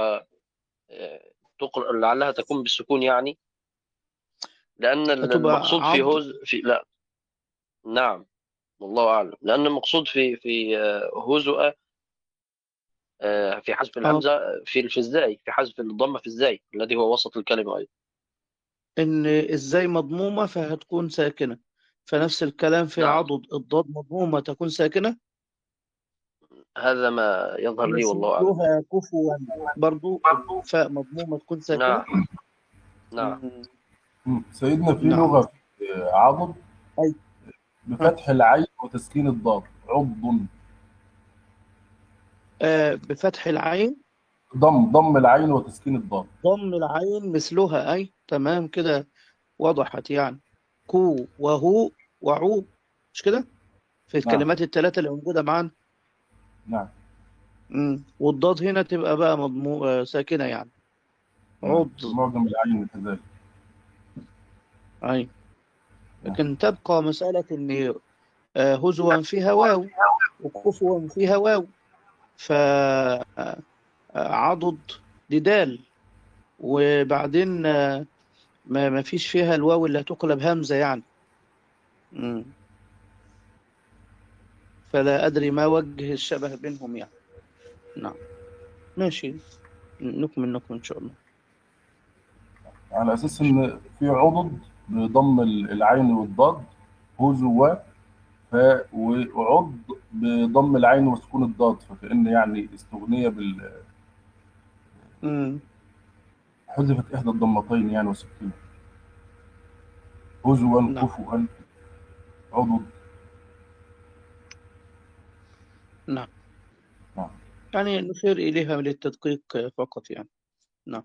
لعلها تكون بالسكون يعني، لأن هتبقى المقصود في عض. لا، نعم، والله أعلم، لأن المقصود في هزؤ، في حذف اه الهمزة في الزاي، في حذف الضمة في الزاي الذي هو وسط الكلمة أيضا. ان ازاي مضمومة فهتكون ساكنة، فنفس الكلام في نعم، عضد، الضاد مضمومة تكون ساكنة. هذا ما يظهر لي بس والله أعلم. مثلها كفوا، برضو الفاء مضمومة تكون ساكنة. نعم، نعم. سيدنا في نعم. لغة عضد أي. ها. بفتح العين وتسكين الضاد عض. بفتح العين، ضم العين وتسكين الضاد. ضم العين مثلها، أي تمام كده، وضحت يعني. كو وهو وعو، مش كده؟ في نعم الكلمات الثلاثة اللي موجودة معانا. نعم والضاد هنا تبقى بقى ساكنة يعني، نعم. عض. معجم العين كذلك. أي. نعم لكن تبقى مسألة إن هزوا فيها واو وكفوا فيها واو، فعضد دي دال، وبعدين ما فيش فيها الواو اللي هتقلب همزة يعني. مم. فلا أدري ما وجه الشبه بينهم يعني. نعم. ماشي، نكمل إن شاء الله. على أساس إن في عضد بضم العين والضاد هزوا، وعض بضم العين وسكون الضاد، فكأن يعني استغنية مم. حذفت إحدى الضمتين يعني وسكين. هزوا نعم. كفوا عضد. نعم. نعم. يعني نشير إليها للتدقيق فقط يعني. نعم.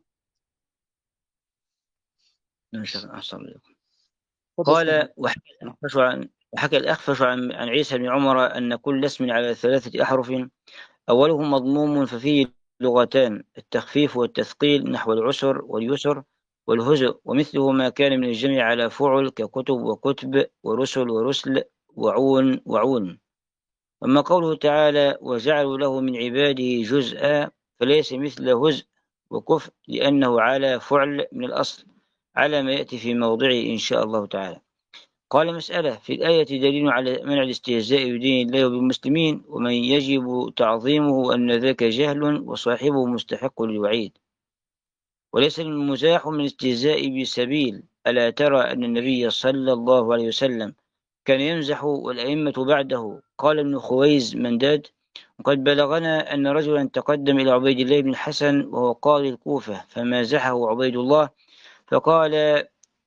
أحسن الله. تفضل سيدنا. قال وحكى الأخفش عن عيسى بن عمر أن كل اسم على 3 أحرف أوله مضموم ففيه لغتان: التخفيف والتثقيل، نحو العسر واليسر والهزء، ومثله ما كان من الجمع على فعل ككتب وكتب ورسل ورسل وعون وعون. أما قوله تعالى وجعلوا له من عباده جزءا، فليس مثل هزء وكفء، لأنه على فعل من الأصل، على ما يأتي في موضعه إن شاء الله تعالى. قال مسألة: في الآية دليل على منع الاستهزاء بدين الله وبالمسلمين، ومن يجب تعظيمه أن ذاك جهل وصاحبه مستحق للوعيد، وليس المزاح من الاستهزاء بسبيل. ألا ترى أن النبي صلى الله عليه وسلم كان يمزح والأئمة بعده؟ قال ابن خويز منداد: وقد بلغنا أن رجلا تقدم إلى عبيد الله بن الحسن وهو قاضي الكوفة فمازحه عبيد الله فقال: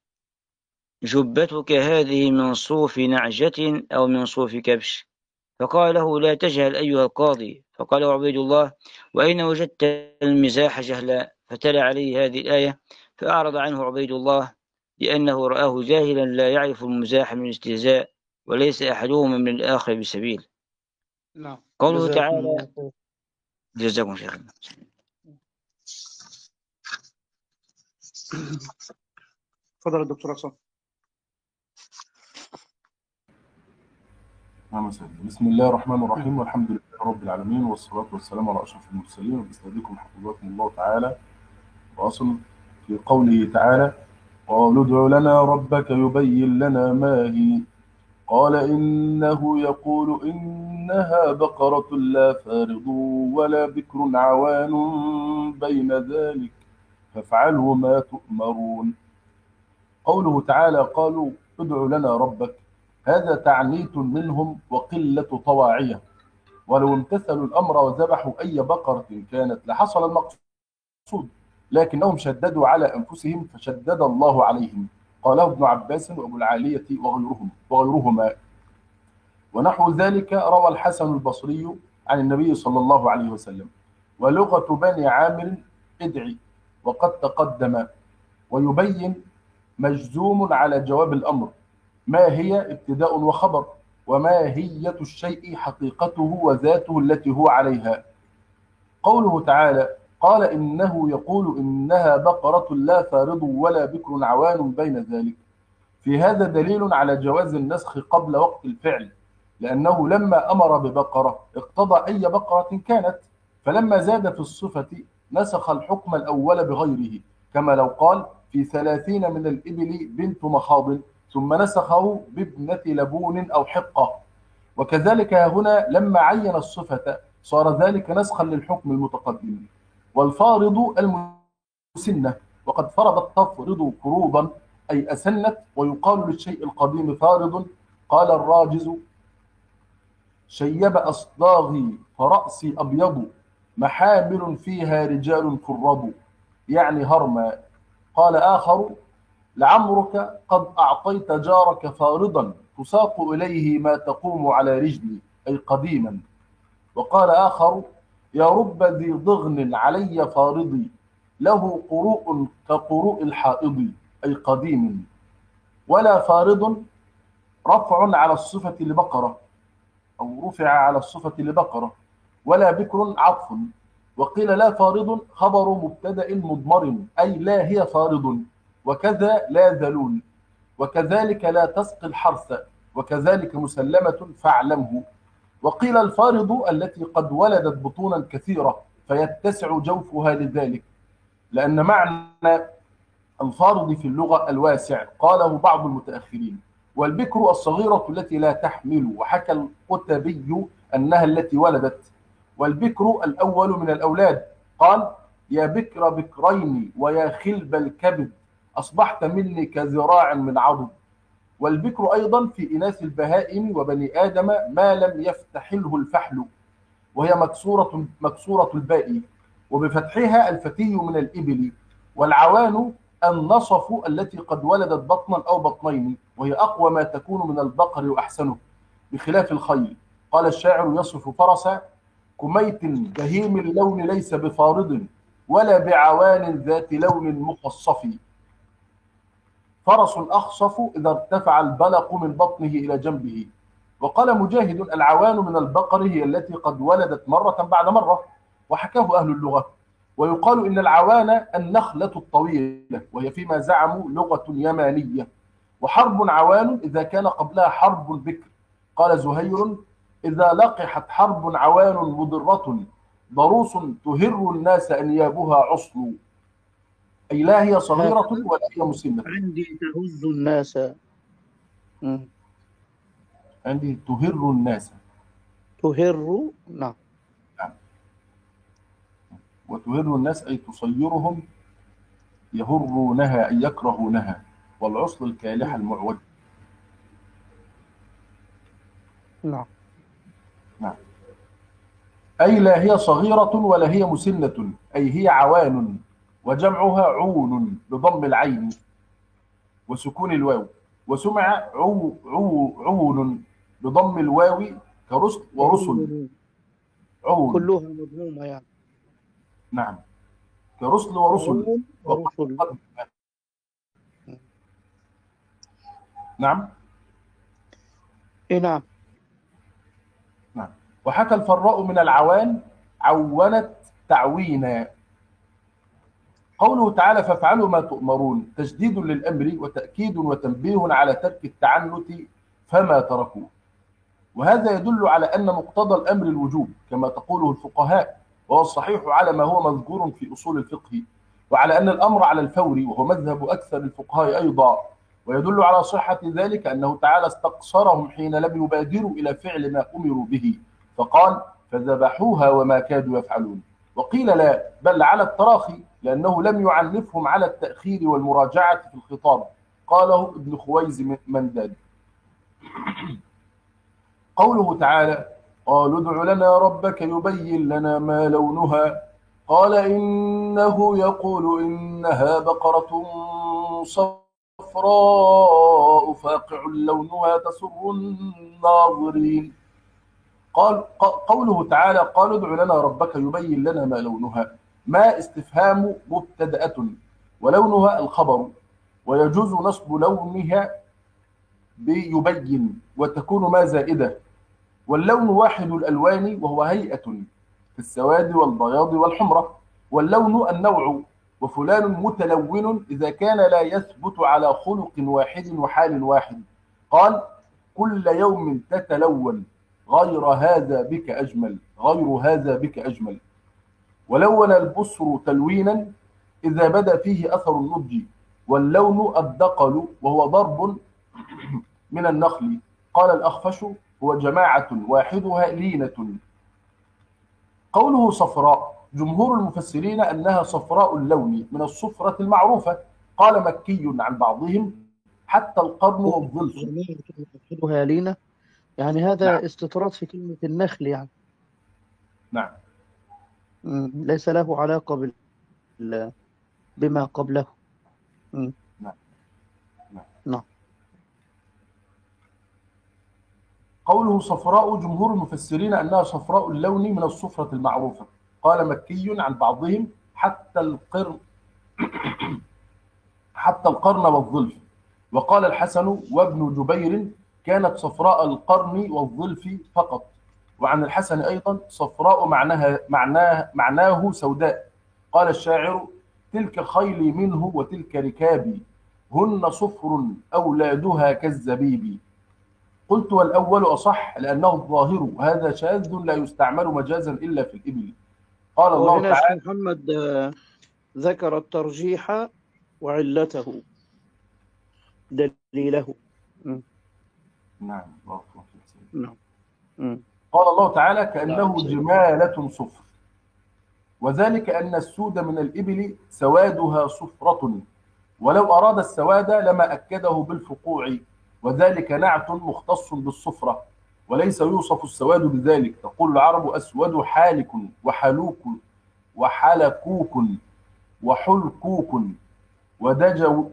جبتك هذه من صوف نعجة أو من صوف كبش؟ فقال له: لا تجهل أيها القاضي. فقال عبيد الله: وأين وجدت المزاح جهلا؟ فتلا عليه هذه الآية فأعرض عنه عبيد الله، لأنه رآه جاهلا لا يعرف المزاح من الاستهزاء، وليس أحدهما من الآخر بسبيل. نعم. قوله جزاكم تعالى: الله خير. جزاكم شيخنا. تفضل الدكتور عصام. نعم سيدي. بسم الله الرحمن الرحيم، والحمد لله رب العالمين، والصلاة والسلام على أشرف المرسلين. وبإسنادكم حفظكم الله تعالى. وأصل في قوله تعالى: قالوا ادع لنا ربك يبين لنا ما هي، قال إنه يقول إنها بقرة لا فارض ولا بكر عوان بين ذلك فافعلوا ما تؤمرون. قوله تعالى: قالوا ادع لنا ربك، هذا تعنيت منهم وقلة طواعية، ولو امتثلوا الأمر وذبحوا أي بقرة كانت لحصل المقصود، لكنهم شددوا على أنفسهم فشدد الله عليهم. قاله ابن عباس وأبو العالية وغيرهما. ونحو ذلك روى الحسن البصري عن النبي صلى الله عليه وسلم. ولغة بني عامر ادعي وقد تقدم، ويبين مجزوم على جواب الأمر ما هي ابتداء وخبر، وماهية الشيء حقيقته وذاته التي هو عليها. قوله تعالى قال إنه يقول إنها بقرة لا فارض ولا بكر عوان بين ذلك، في هذا دليل على جواز النسخ قبل وقت الفعل، لأنه لما أمر ببقرة اقتضى أي بقرة كانت، فلما زاد في الصفة نسخ الحكم الأول بغيره، كما لو قال في 30 من الإبل بنت مخاض ثم نسخه بابنة لبون أو حقة. وكذلك هنا لما عين الصفة صار ذلك نسخا للحكم المتقدم. والفارض المسنة، وقد فرضت تفرض فروضا أي أسنت، ويقال للشيء القديم فارض. قال الراجز شيب أصداغي فرأسي أبيض، محامل فيها رجال فرضوا، يعني هرما. قال آخر لعمرك قد أعطيت جارك فارضا تساق إليه ما تقوم على رجلي، أي قديما. وقال آخر يا رب ذي ضغن علي فارضي، له قروء كقروء الحائض، أي قديم. ولا فارض رفع على الصفة لبقرة، أو رفع على الصفة لبقرة. ولا بكر عطف. وقيل لا فارض خبر مبتدأ مضمر، أي لا هي فارض. وكذا لا ذلول. وكذلك لا تسقي الحرث. وكذلك مسلمة فاعلمه. وقيل الفارض التي قد ولدت بطونا كثيرة فيتسع جوفها لذلك، لأن معنى الفارض في اللغة الواسع، قاله بعض المتأخرين. والبكر الصغيرة التي لا تحمل، وحكى القتبي أنها التي ولدت. والبكر الأول من الأولاد، قال يا بكر بكرين ويا خلب الكبد، أصبحت مني كذراع من عضد. والبكر أيضا في إناث البهائم وبني آدم ما لم يفتحله الفحل، وهي مكسورة الباء، وبفتحها الفتي من الإبل. والعوان النصف التي قد ولدت بطنا أو بطنين، وهي أقوى ما تكون من البقر وأحسنه، بخلاف الخيل. قال الشاعر يصف فرس كميت بهيم اللون ليس بفارض، ولا بعوان ذات لون مخصف. فرس أخصف إذا ارتفع البلق من بطنه إلى جنبه. وقال مجاهد العوان من البقر هي التي قد ولدت مرة بعد مرة، وحكاه أهل اللغة. ويقال إن العوان النخلة الطويلة، وهي فيما زعموا لغة يمانية. وحرب عوان إذا كان قبلها حرب بكر. قال زهير إذا لقحت حرب عوان مضرة، ضروس تهر الناس أنيابها عصل، أي لا هي صغيرة ولا هي مسنة. عندي تهز الناس. عندي تهر الناس. تهر، نعم. وتهر الناس أي تصيرهم يهرونها أي يكرهونها، والعصل الكالحة المعوج. نعم. نعم. أي لا هي صغيرة ولا هي مسنة، أي هي عوان، وجمعها عون بضم العين وسكون الواو. وسمع عون بضم الواو كرسل ورسل. عون كلها مضمومة يعني. نعم، كرسل ورسل. نعم. إيه نعم. نعم. وحكى الفراء من العوان عونت تعوينا. قوله تعالى فافعلوا ما تؤمرون تجديد للأمر وتأكيد وتنبيه على ترك التعنت فما تركوه. وهذا يدل على أن مقتضى الأمر الوجوب كما تقوله الفقهاء، وهو الصحيح على ما هو مذكور في أصول الفقه، وعلى أن الأمر على الفور، وهو مذهب أكثر الفقهاء أيضا. ويدل على صحة ذلك أنه تعالى استقصرهم حين لم يبادروا إلى فعل ما أمروا به، فقال فذبحوها وما كادوا يفعلون. وقيل لا، بل على التراخي، لأنه لم يعنفهم على التأخير والمراجعة في الخطاب. قاله ابن خويز منداد. قوله تعالى: قالوا ادع لنا ربك يبين لنا ما لونها قال إنه يقول إنها بقرة صفراء فاقع لونها تسر الناظرين. قوله تعالى: قالوا ادع لنا ربك يبين لنا ما لونها، ما استفهام مبتدأة ولونها الخبر، ويجوز نصب لونها بيبين وتكون ما زائدة، واللون واحد الألوان وهو هيئة في السواد والبياض والحمرة، واللون النوع، وفلان متلون إذا كان لا يثبت على خلق واحد وحال واحد. قال: كل يوم تتلون غير هذا بك أجمل، غير هذا بك أجمل. ولون البصر تلوينا إذا بدا فيه أثر النضج، واللون الدقل وهو ضرب من النخل. قال الأخفش: هو جماعة واحدها لينة. قوله صفراء، جمهور المفسرين أنها صفراء اللون من الصفرة المعروفة. قال مكي عن بعضهم: حتى القرن والظلف. واحدها لينة، يعني هذا نعم. استطراد في كلمة النخل يعني. نعم. ليس له علاقة بما قبله. نعم. نعم. قوله صفراء، جمهور المفسرين أنها صفراء اللون من الصفرة المعروفة. قال مكي عن بعضهم: حتى القرن والظلف. وقال الحسن وابن جبير: كانت صفراء القرن والظلف فقط. وعن الحسن أيضا: صفراء معناه سوداء. قال الشاعر: تلك خيلي منه وتلك ركابي، هن صفر أولادها كالزبيب. قلت: والأول أصح لأنه الظاهر، هذا شاذ لا يستعمل مجازا إلا في الإبل. قال الله وهنا تعالى: الشيخ محمد ذكر الترجيح وعلته دليله. نعم. نعم. قال الله تعالى: كأنه نعم. جمالة صفر، وذلك أن السود من الإبل سوادها صفرة، ولو أراد السواد لما أكده بالفقوع، وذلك نعت مختص بالصفرة، وليس يوصف السواد بذلك. تقول العرب: أسود حالك وحلوك وحلكوك وحلكوك ودجو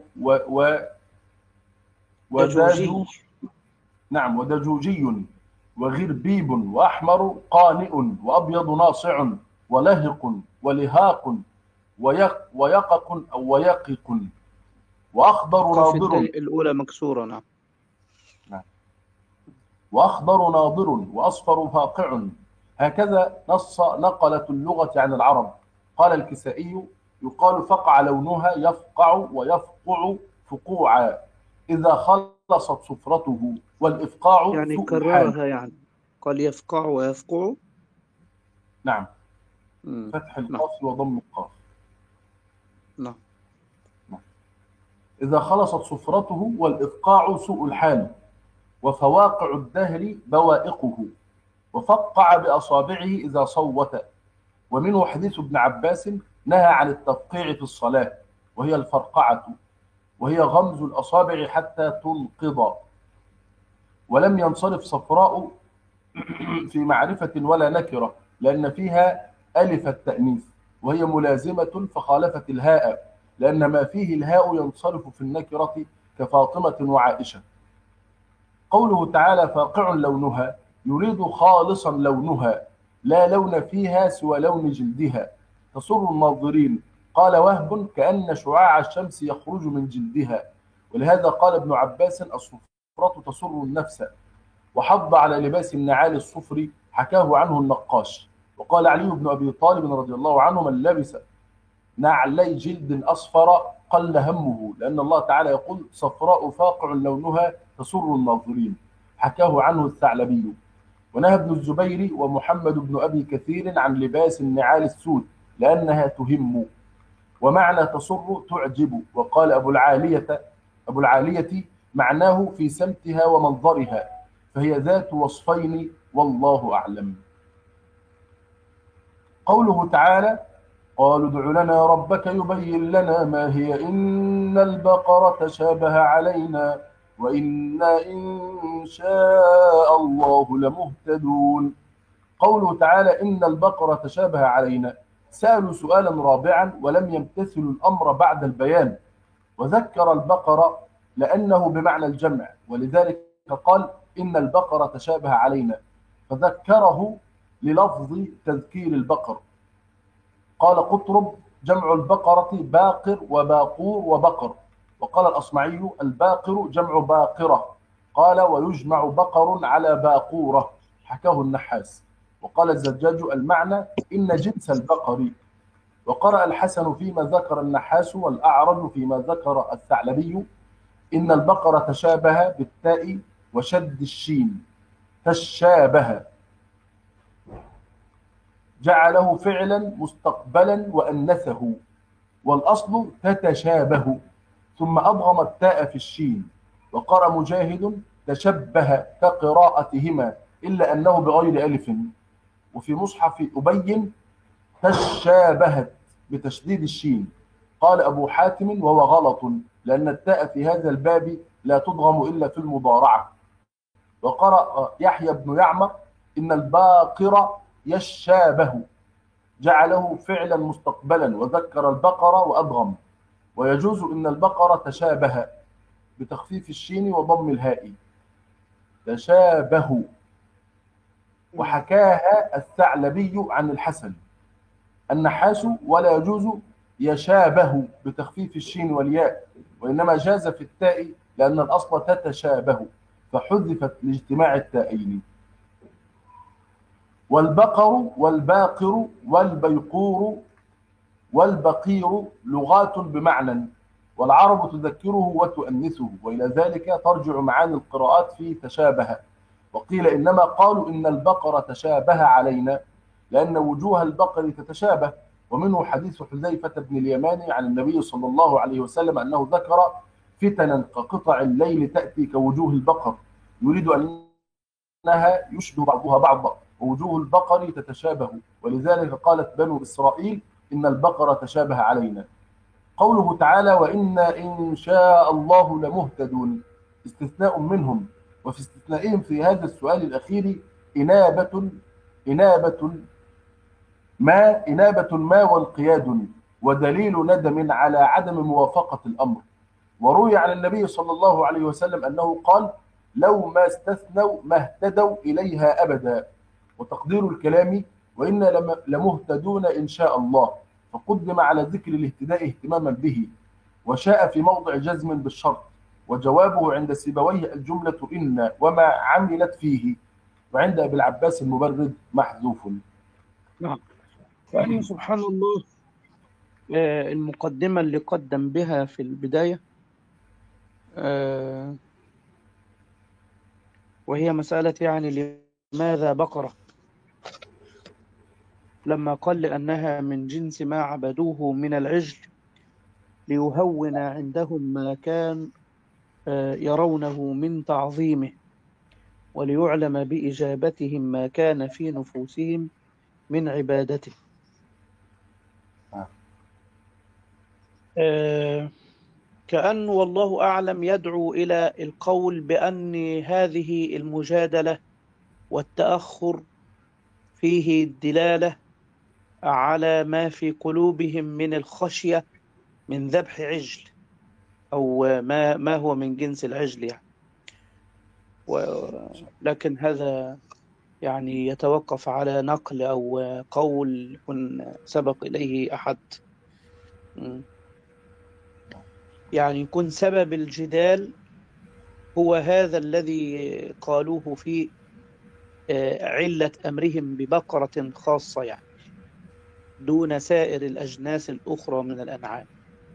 ودجو. نعم. ودجوجي وغربيب وأحمر قانئ وأبيض ناصع ولهق ولهاق ويقق أو ويقق وأخضر ناضر. الأولى مكسورة. نعم. وأخضر ناضر وأصفر فاقع. هكذا نقلت اللغة عن العرب. قال الكسائي: يقال فقع لونها، يفقع ويفقع فقوعا إذا خلصت صفرته، والإفقاع يعني سوء كررها الحال. يعني قال يفقع ويفقع. نعم. فتح القاف وضم القاف. نعم. إذا خلصت صفرته، والإفقاع سوء الحال، وفواقع الدهر بوائقه، وفقع بأصابعه إذا صوت. ومنه حديث ابن عباس نهى عن التفقيع في الصلاة، وهي الفرقعة، وهي غمز الأصابع حتى تنقض. ولم ينصرف صفراء في معرفة ولا نكرة، لأن فيها ألف التأنيث، وهي ملازمة فخالفت الهاء، لأن ما فيه الهاء ينصرف في النكرة كفاطمة وعائشة. قوله تعالى: فاقع لونها، يريد خالصا لونها، لا لون فيها سوى لون جلدها، تسر الناظرين. قال وهب: كأن شعاع الشمس يخرج من جلدها. ولهذا قال ابن عباس: الصفرة تسر النفس. وحض على لباس النعال الصفر، حكاه عنه النقاش. وقال علي بن أبي طالب رضي الله عنه: من لبس نعلي جلد أصفر قل همه، لأن الله تعالى يقول: صفراء فاقع لونها تسر الناظرين. حكاه عنه الثعلبي. ونهى ابن الزبير ومحمد بن أبي كثير عن لباس النعال السود، لأنها تهم. ومعنى تسر تعجب. وقال أبو العالية: معناه في سمتها ومنظرها، فهي ذات وصفين والله أعلم. قوله تعالى: قالوا ادع لنا ربك يبين لنا ما هي إن البقرة تشابه علينا وإنا إن شاء الله لمهتدون. قوله تعالى إن البقرة تشابه علينا، سألوا سؤالا رابعا ولم يمتثلوا الأمر بعد البيان، وذكر البقرة لأنه بمعنى الجمع، ولذلك قال إن البقرة تشابه علينا، فذكره للفظ تذكير البقر. قال قطرب جمع البقرة باقر وباقور وبقر. وقال الأصمعي الباقر جمع باقرة. قال ويجمع بقر على باقورة، حكاه النحاس. وقال الزجاج المعنى إن جنس البقر. وقرأ الحسن فيما ذكر النحاس والأعرج فيما ذكر الثعلبي إن البقرة تشابه بالتاء وشد الشين، تشابه جعله فعلا مستقبلا وأنثه، والأصل تتشابه، ثم أضغم التاء في الشين. وقرأ مجاهد تشبه كقراءتهما إلا أنه بغير ألف. وفي مصحف أبين تشابهت بتشديد الشين. قال أبو حاتم وهو غلط لأن التاء في هذا الباب لا تضغم إلا في المضارعة. وقرأ يحيى بن يعمر إن الباقر يشابه جعله فعلا مستقبلا وذكر البقرة وأضغم. ويجوز إن البقرة تشابه بتخفيف الشين وضم الهاء، تشابه. وحكاها الثعلبي عن الحسن. النحاس ولا يجوز يشابه بتخفيف الشين والياء، وإنما جاز في التاء لأن الأصل تتشابه فحذفت لاجتماع التائين. والبقر والباقر والبيقور والبقير لغات بمعنى، والعرب تذكره وتؤنثه، وإلى ذلك ترجع معاني القراءات في تشابه. وقيل إنما قالوا إن البقرة تشابه علينا لأن وجوه البقر تتشابه. ومنه حديث حذيفة بن اليمان عن النبي صلى الله عليه وسلم أنه ذكر فتنا كقطع الليل تأتي كوجوه البقر، يريد أنها يشبه بعضها بعضا، ووجوه البقر تتشابه، ولذلك قالت بنو إسرائيل إن البقرة تشابه علينا. قوله تعالى وإنا إن شاء الله لمهتدون استثناء منهم، وفي استثنائهم في هذا السؤال الأخير إنابة ما والقياد، ودليل ندم على عدم موافقة الأمر. وروي عن النبي صلى الله عليه وسلم أنه قال لو ما استثنوا ما اهتدوا إليها أبدا. وتقدير الكلام وإنا لمهتدون إن شاء الله، فقدم على ذكر الاهتداء اهتماما به، وشاء في موضع جزم بالشرط. وجوابه عند سيبويه الجملة إن وما عملت فيه، وعند أبي العباس المبرد محذوف. نعم. يعني سبحان الله، المقدمة اللي قدم بها في البداية وهي مسألة يعني لماذا بقرة، لما قال لأنها من جنس ما عبدوه من العجل ليهون عندهم ما كان يرونه من تعظيمه، وليعلم بإجابتهم ما كان في نفوسهم من عبادته. كأنه والله أعلم يدعو إلى القول بأن هذه المجادلة والتأخر فيه الدلالة على ما في قلوبهم من الخشية من ذبح عجل، أو ما هو من جنس العجل يعني. لكن هذا يعني يتوقف على نقل أو قول يكون سبق إليه أحد، يعني يكون سبب الجدال هو هذا الذي قالوه في علة أمرهم ببقرة خاصة يعني دون سائر الأجناس الأخرى من الأنعام،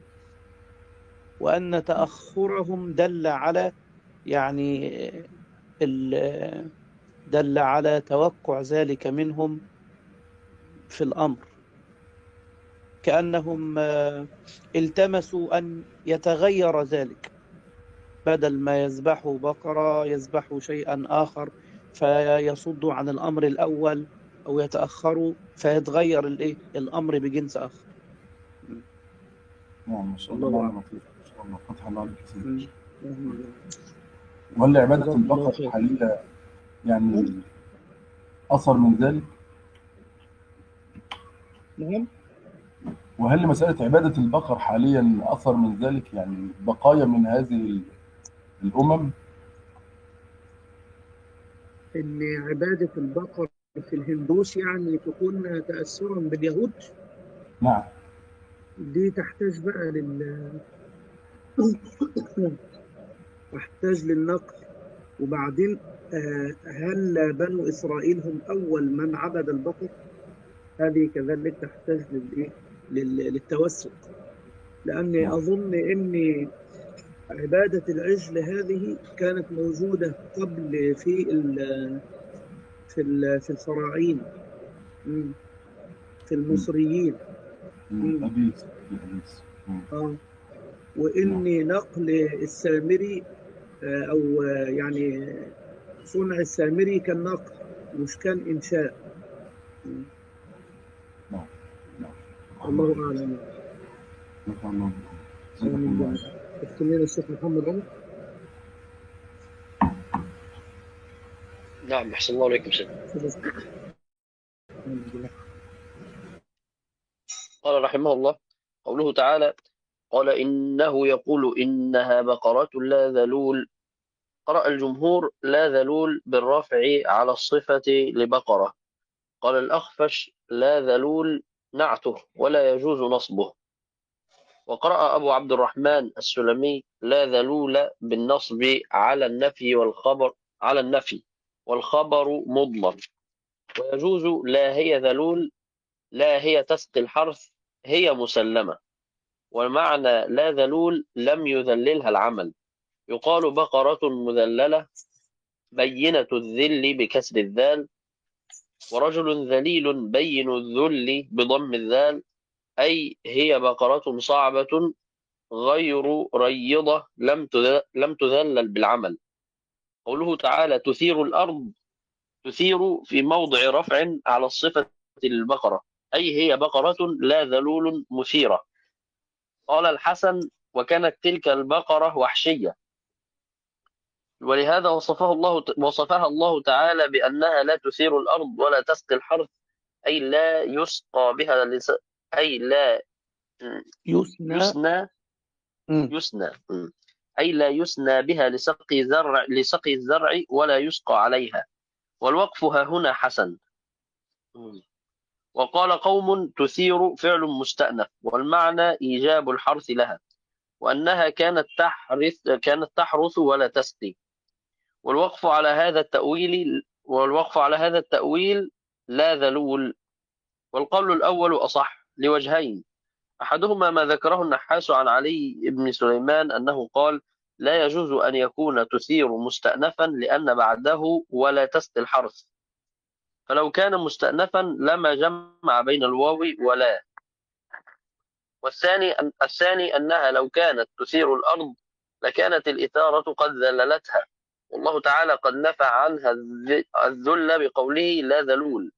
وأن تأخرهم دل على يعني دل على توقع ذلك منهم في الأمر، كأنهم التمسوا أن يتغير ذلك، بدل ما يذبحوا بقرة يذبحوا شيئا آخر فيصدوا عن الأمر الأول أو يتأخروا فيتغير الأمر بجنس آخر. نعم، ما شاء الله، الله نعم أعلم. لطيف، ما شاء الله، فتح الله عليك يا سيدي. مم. وهل لعبادة جزاكم الله البقر خير. حاليا يعني أثر من ذلك؟ نعم. وهل لمسألة عبادة البقر حاليا أثر من ذلك، يعني بقايا من هذه الأمم؟ إن عبادة البقر في الهندوس يعني تكون تأثرا باليهود، نعم. دي تحتاج بقى تحتاج للنقل. وبعدين هل بنو إسرائيل هم أول من عبد البقر؟ هذه كذلك تحتاج للتوثق، لأني نعم. أظن أن عبادة العجل هذه كانت موجودة قبل في الفراعين، في المصريين. أبيس الأبيس. وإن نقل السامري أو يعني صنع السامري كان نقل مش كان إنشاء. نعم. نعم. الله أعلم. نفع الله بكم. اختمينا الشيخ محمد عمر. نعم، أحسن الله عليكم سيدي. قال رحمه الله: قوله تعالى: قال إنه يقول إنها بقرة لا ذلول. قرأ الجمهور لا ذلول بالرفع على الصفة لبقرة. قال الأخفش لا ذلول نعته ولا يجوز نصبه. وقرأ أبو عبد الرحمن السلمي لا ذلول بالنصب على النفي والخبر مضمر. ويجوز لا هي ذلول، لا هي تسقي الحرث، هي مسلمة. والمعنى لا ذلول لم يذللها العمل. يقال بقرة مذللة بينة الذل بكسر الذال. ورجل ذليل بين الذل بضم الذال، أي هي بقرة صعبة غير ريضة لم تذلل بالعمل. قوله تعالى تثير الأرض، تثير في موضع رفع على الصفة للبقرة، أي هي بقرة لا ذلول مثيرة. قال الحسن: وكانت تلك البقرة وحشية، ولهذا وصفها الله تعالى بأنها لا تثير الأرض ولا تسقي الحرث، أي لا يسقى بها أي لا يسنى. يسنى أي لا يسنى بها لسقي الزرع ولا يسقى عليها. والوقف ها هنا حسن. وقال قوم تثير فعل مستأنف، والمعنى إيجاب الحرث لها، وأنها كانت تحرث ولا تسقي. والوقف على هذا التأويل لا ذلول. والقول الأول أصح لوجهين: أحدهما ما ذكره النحاس عن علي بن سليمان أنه قال: لا يجوز أن يكون تثير مستأنفا لأن بعده ولا تسقي الحرث، فلو كان مستأنفا لما جمع بين الواو ولا. والثاني أنها لو كانت تثير الأرض لكانت الإثارة قد ذللتها، والله تعالى قد نفى عنها الذل بقوله لا ذلول.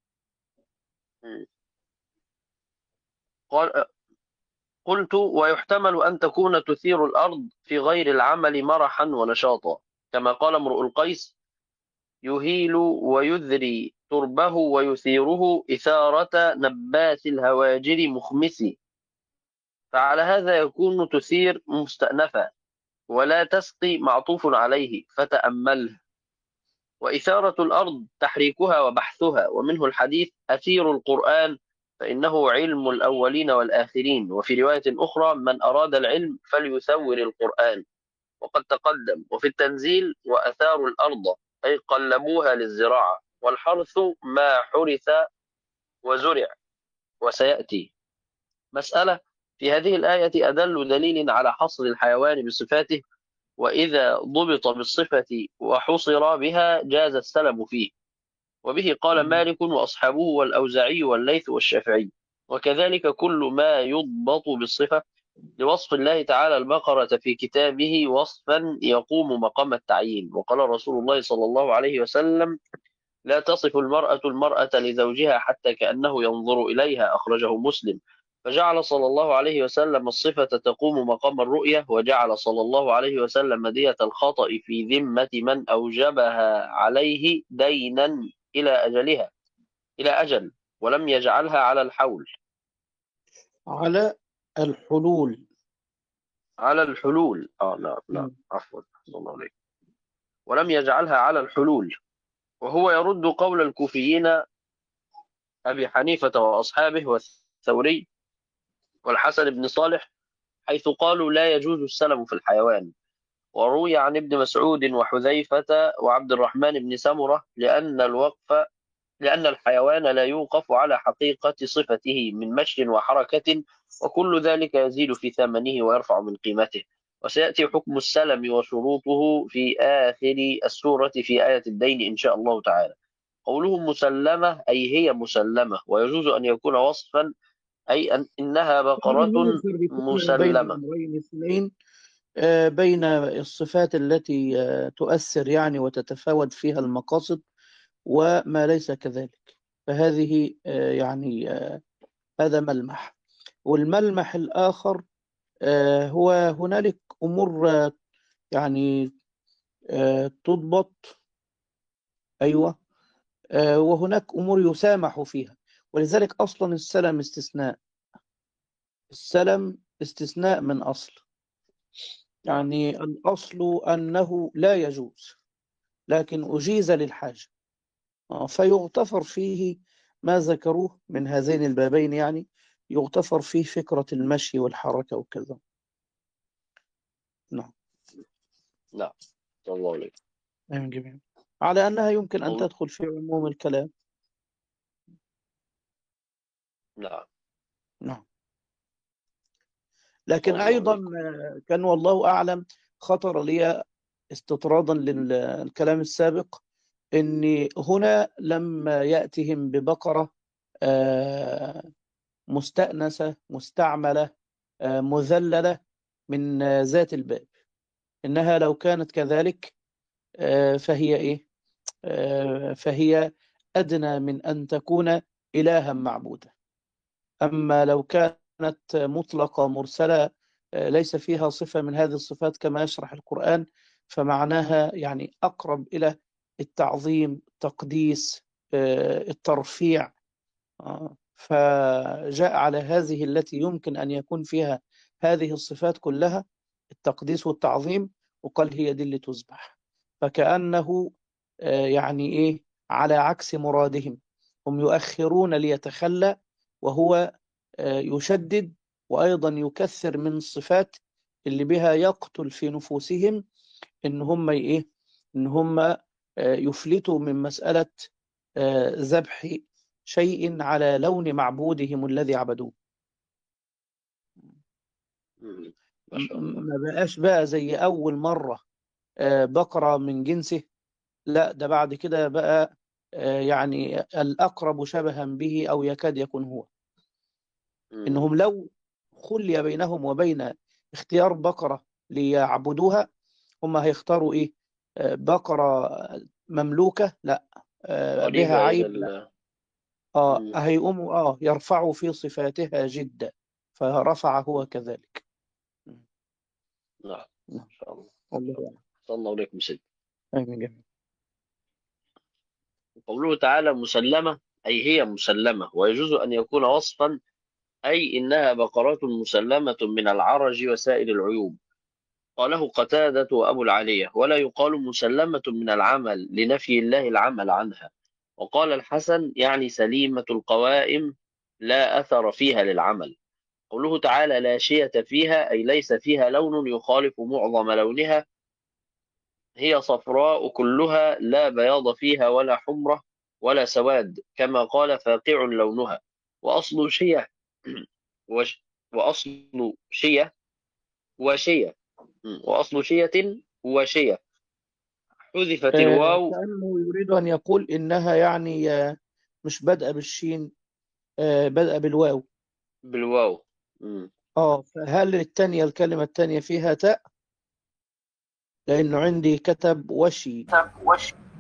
قلت: ويحتمل أن تكون تثير الأرض في غير العمل مرحا ونشاطا، كما قال امرؤ القيس: يهيل ويذري تربه ويثيره إثارة نبات الهواجر مخمسي. فعلى هذا يكون تثير مستأنفا، ولا تسقي معطوف عليه فتأمله. وإثارة الأرض تحريكها وبحثها، ومنه الحديث: أثير القرآن فإنه علم الأولين والآخرين. وفي رواية أخرى: من أراد العلم فليثور القرآن. وقد تقدم. وفي التنزيل: وأثاروا الأرض أي قلبوها للزراعة، والحرث ما حرث وزرع. وسيأتي. مسألة: في هذه الآية أدل دليل على حصر الحيوان بصفاته، وإذا ضبط بالصفة وحصر بها جاز السلب فيه. وبه قال مالك وأصحابه والأوزاعي والليث والشافعي. وكذلك كل ما يضبط بالصفة لوصف الله تعالى البقرة في كتابه وصفا يقوم مقام التعيين. وقال رسول الله صلى الله عليه وسلم: لا تصف المرأة لزوجها حتى كأنه ينظر إليها. أخرجه مسلم. فجعل صلى الله عليه وسلم الصفة تقوم مقام الرؤية، وجعل صلى الله عليه وسلم دية الخطأ في ذمة من أوجبها عليه دينا إلى أجلها، إلى أجل، ولم يجعلها على الحول. على الحلول. على الحلول. لا عفوا، صلى الله عليه. ولم يجعلها على الحلول. وهو يرد قول الكوفيين أبي حنيفة وأصحابه والثوري والحسن بن صالح، حيث قالوا لا يجوز السلم في الحيوان. وروي عن ابن مسعود وحذيفة وعبد الرحمن بن سمرة لأن الحيوان لا يوقف على حقيقة صفته من مشي وحركة، وكل ذلك يزيد في ثمنه ويرفع من قيمته. وسيأتي حكم السلم وشروطه في آخر السورة في آية الدين إن شاء الله تعالى. قوله مسلمة أي هي مسلمة، ويجوز أن يكون وصفا أي إنها بقرة لا يفرقون بين مسلمة. أمرين اثنين، بين الصفات التي تؤثر يعني وتتفاوت فيها المقاصد، وما ليس كذلك. فهذه يعني هذا ملمح. والملمح الآخر هو هنالك أمور يعني تضبط، أيوة، وهناك أمور يسامح فيها. ولذلك أصلا السلم استثناء. السلم استثناء من أصل، يعني الأصل أنه لا يجوز، لكن أجيز للحاجة، فيغتفر فيه ما ذكروه من هذين البابين، يعني يغتفر فيه فكرة المشي والحركة وكذا. نعم. نعم، صلى الله عليه. جميل. على أنها يمكن أن تدخل في عموم الكلام. نعم. نعم. لكن أيضا كان والله أعلم خطر لي استطرادا للكلام السابق، أن هنا لما يأتهم ببقرة مستأنسة مستعملة مذللة من ذات الباب، إنها لو كانت كذلك فهي إيه؟ فهي أدنى من أن تكون إلها معبودا. أما لو كانت مطلقة مرسلة ليس فيها صفة من هذه الصفات كما يشرح القرآن، فمعناها يعني أقرب إلى التعظيم، التقديس، الترفيع. فجاء على هذه التي يمكن أن يكون فيها هذه الصفات كلها التقديس والتعظيم، وقال هي دي اللي تذبح. فكأنه يعني إيه، على عكس مرادهم، هم يؤخرون ليتخلى، وهو يشدد وأيضا يكثر من الصفات اللي بها يقتل في نفوسهم إن هم إيه، إن هم يفلتوا من مسألة ذبح شيء على لون معبودهم الذي عبدوه. ما بقاش بقى زي أول مرة بقرة من جنسه، لا، ده بعد كده بقى يعني الأقرب شبها به أو يكاد يكون هو. إنهم لو خلي بينهم وبين اختيار بقرة ليعبدوها، هم هيختاروا إيه؟ بقرة مملوكة؟ لا، بها عيب؟ لا. هيقوموا يرفعوا في صفاتها جدا، فرفع هو كذلك. نعم، إن شاء الله. الله صلى الله عليكم سيدي. آمين جميل. قوله تعالى مسلمة أي هي مسلمة، ويجوز أن يكون وصفا أي إنها بقرات مسلمة من العرج وسائر العيوب. قاله قتادة وأبو العالية: ولا يقال مسلمة من العمل لنفي الله العمل عنها. وقال الحسن: يعني سليمة القوائم لا أثر فيها للعمل. قوله تعالى لا شية فيها أي ليس فيها لون يخالف معظم لونها، هي صفراء كلها لا بياض فيها ولا حمرة ولا سواد، كما قال فاقع لونها. وأصل شية وأصل شية وشية وأصل شية وشية حذفت الواو. كأنه يريد أن يقول إنها يعني مش بدأ بالشين، بدأ بالواو. بالواو. فهل الثانية الكلمة الثانية فيها تاء؟ لأنه عندي كتب وشي.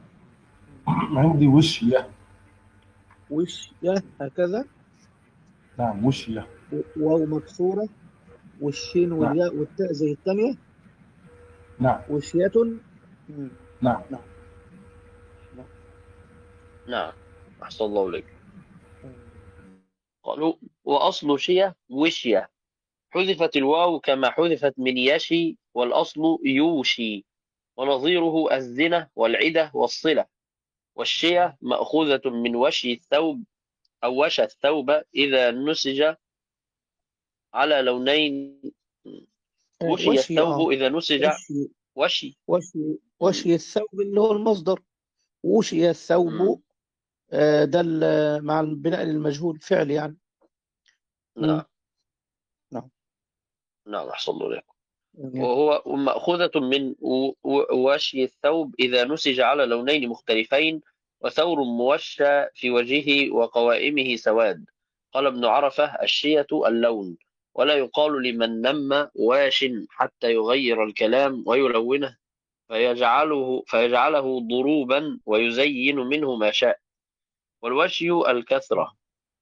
عندي وشية. وشية هكذا. نعم وشية. واو مكسورة، والشين نعم والياء والتاء زي الثانية، نعم وشية. مم. نعم نعم نعم. نعم أحسن الله إليك. قالوا وأصل شية وشية، حذفت الواو كما حذفت من يشي، والأصل يوشي، ونظيره الزنة والعدة والصلة. والشية مأخوذة من وشي الثوب أو وشى الثوب إذا نسج على لونين. وشي وشي الثوب إذا نسج. وشي وشي. وشي مم. وشي الثوب اللي هو المصدر، وشي مم. الثوب. ده مع البناء للمجهول فعل يعني. نعم نعم. نعم أحسن الله إليك. يعني وهو مأخوذة من وشي الثوب إذا نسج على لونين مختلفين، وثور موشى في وجهه وقوائمه سواد. قال ابن عرفة الشية اللون، ولا يقال لمن نم واش حتى يغير الكلام ويلونه فيجعله ضروبا ويزين منه ما شاء. والوشي الكثرة،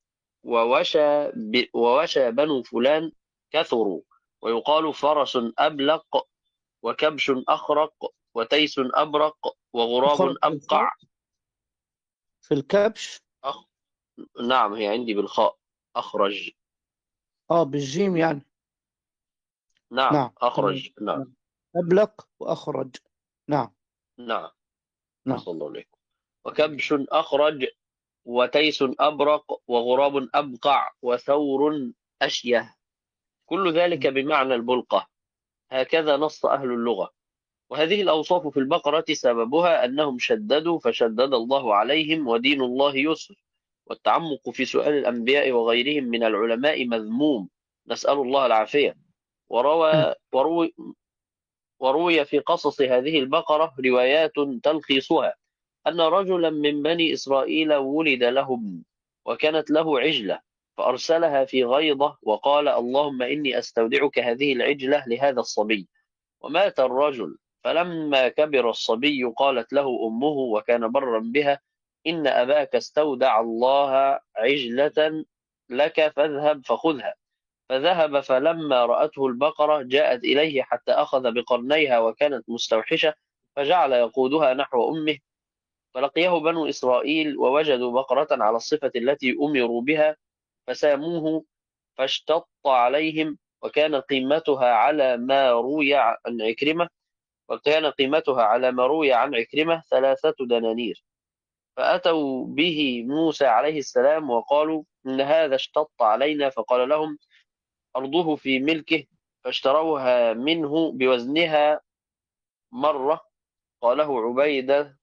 ووشى بنو فلان كثروا. ويقال فرس أبلق، وكبش أخرق، وتيس أبرق، وغراب أخرج بالخاء أبقع. في الكبش. أخ... نعم هي عندي بالخاء. أخرج. بالجيم يعني. نعم نعم تمام. أخرج. نعم نعم. أبلق وأخرج. نعم نعم نعم. أحسن الله عليكم. وكبش أخرج، وتيس أبرق، وغراب أبقع، وثور أشيه، كل ذلك بمعنى البلقة. هكذا نص أهل اللغة. وهذه الأوصاف في البقرة سببها أنهم شددوا فشدد الله عليهم، ودين الله يسر. والتعمق في سؤال الأنبياء وغيرهم من العلماء مذموم، نسأل الله العافية. وروى, وروي, وروي في قصص هذه البقرة روايات تلخيصها أن رجلا من بني إسرائيل ولد لهم، وكانت له عجلة، فأرسلها في غيضة وقال اللهم إني أستودعك هذه العجلة لهذا الصبي. ومات الرجل، فلما كبر الصبي قالت له أمه وكان برا بها إن أباك استودع الله عجلة لك فاذهب فخذها. فذهب، فلما رأته البقرة جاءت إليه حتى أخذ بقرنيها وكانت مستوحشة، فجعل يقودها نحو أمه. فلقيه بنو إسرائيل ووجدوا بقرة على الصفة التي أمروا بها، فساموه فاشتط عليهم. وكان قيمتها على ما روي عن عكرمة وكان قيمتها على ما روي عن عكرمة 3 دنانير. فأتوا به موسى عليه السلام وقالوا إن هذا اشتط علينا، فقال لهم أرضه في ملكه، فاشتروها منه بوزنها مرة. قاله عبيدة.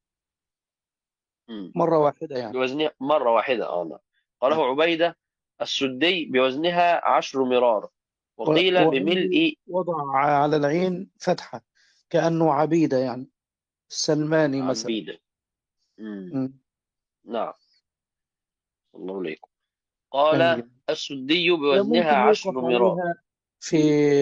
مرة واحدة يعني. بوزنها مرة واحدة. نعم. قاله عبيدة السدي بوزنها 10 مرار. وقيل وعندي بملء. وضع على العين فتحة كأنه عبيدة يعني، السلماني مثلا. عبيدة. مم. نعم الله عليكم. أيوة. قال السدي ده بوزنها ممكن 10 يوقف مرار. عليها في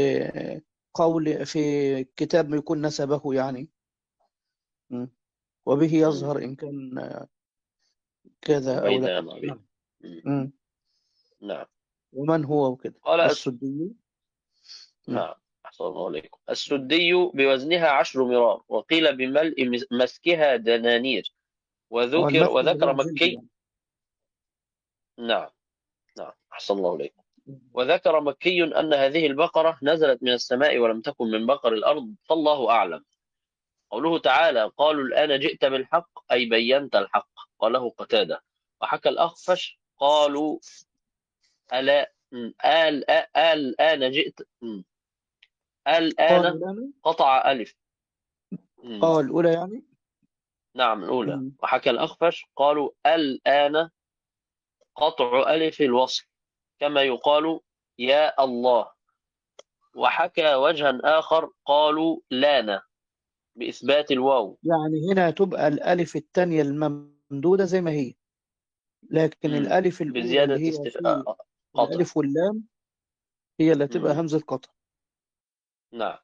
في كتاب ما يكون نسبه يعني. مم. وبه يظهر إن كان كذا أو لا. عبيدة. عبيدة. نعم. مم. نعم. ومن هو وكده قال السدي. مم. نعم أحسن الله عليكم. السدي بوزنها 10 مرار. وقيل بملء مسكها دنانير. المسك اللي هو وذكر الجلد مكي. يعني. نعم نعم أحسن الله عليكم. وذكر مكي أن هذه البقرة نزلت من السماء ولم تكن من بقر الأرض، فالله أعلم. قوله تعالى قالوا الآن جئت بالحق أي بينت الحق، قاله قتادة. وحكى الأخفش قالوا ألا الآن جئت الآن قال لنا. قطع ألف. قال أولى يعني. نعم الأولى. مم. وحكى الأخفش قالوا الآن قطع ألف الوصل، كما يقال يا الله. وحكى وجها آخر قالوا لانا بإثبات الواو. يعني هنا تبقى الألف الثانية الممدودة زي ما هي، لكن الألف الأولى اللي بزيادة هي في قطع. الألف واللام هي اللي تبقى همزة قطع. نعم.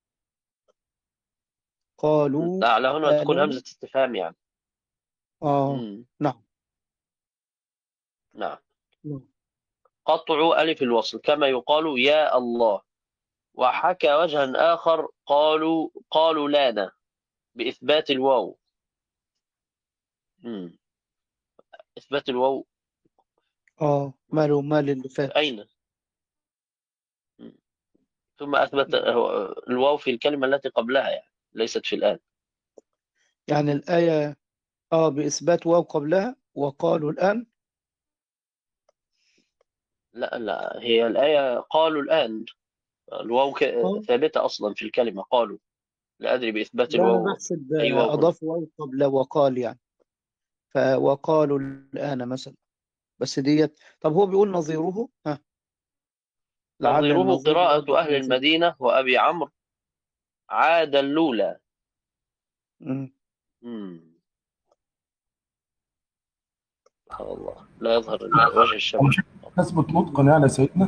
قالوا على هنا تكون آلام. همزة استفهام يعني. نعم نعم. نعم. قطع ألف الوصل كما يقال يا الله. وحكى وجها آخر قالوا لانا بإثبات الواو. إثبات الواو ماله مال اللي فات. أين؟ ثم أثبت الواو في الكلمة التي قبلها، يعني ليست في الآن. يعني الآية بإثبات واو قبلها وقالوا الآن. لا، هي الآية قالوا الآن، الواو ثابتة أصلا في الكلمة قالوا. لا أدري بإثبات لا، أنا الواو بحسب أي واو هنا. أضاف واو قبل وقال يعني، وقالوا الآن مثلا. بس ديت، طب هو بيقول نظيره لعل نظيره النظير قراءة يوضح أهل المزيد. المدينة وأبي عمرو عاد اللولى. مم. سبحان الله، لا يظهر وجه الشبه. مش تثبت نطقا يعني يا سيدنا.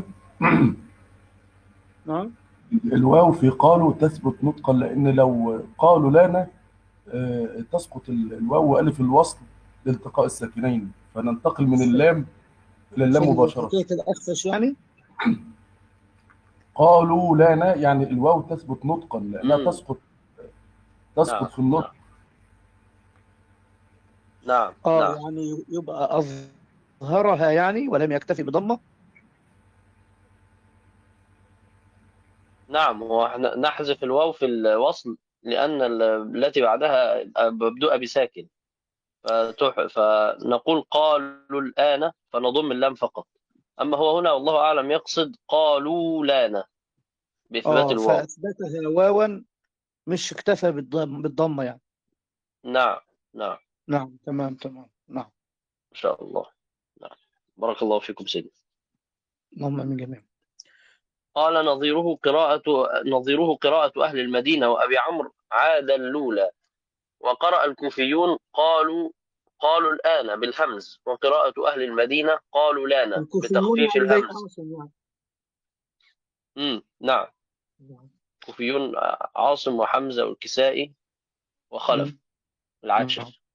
نعم. الواو في قالوا تثبت نطقا، لان لو قالوا لانا تسقط الواو والف الوصل لالتقاء الساكنين، فننتقل من اللام الى اللام في مباشره. حكاية الأخفش يعني. قالوا لانا يعني الواو تثبت نطقا لانها تسقط نعم في النطق. نعم. يعني يبقى أظهرها يعني ولم يكتفي بضمة. نعم، هو احنا نحذف الواو في الوصل لأن التي بعدها مبدوءة بساكن، فنقول قالوا الآن فنضم اللام فقط. أما هو هنا والله أعلم يقصد قالوا لانا بإثبات الواو. فأثبتها واوا، مش اكتفى بالضمة يعني. نعم نعم. نعم، تمام. نعم. إن شاء الله. نعم. بارك الله فيكم سيدي. اللهم من جميع. قال نظيره قراءة أهل المدينة وأبي عمرو عاد اللولى. وقرأ الكوفيون قالوا الآن بالهمز، وقراءة أهل المدينة قالوا لانا الكوفيون بتخفيف يعني زي الهمز. عاصم يعني. نعم. نعم. كوفيون عاصم وحمزة والكسائي وخلف نعم. العاشر.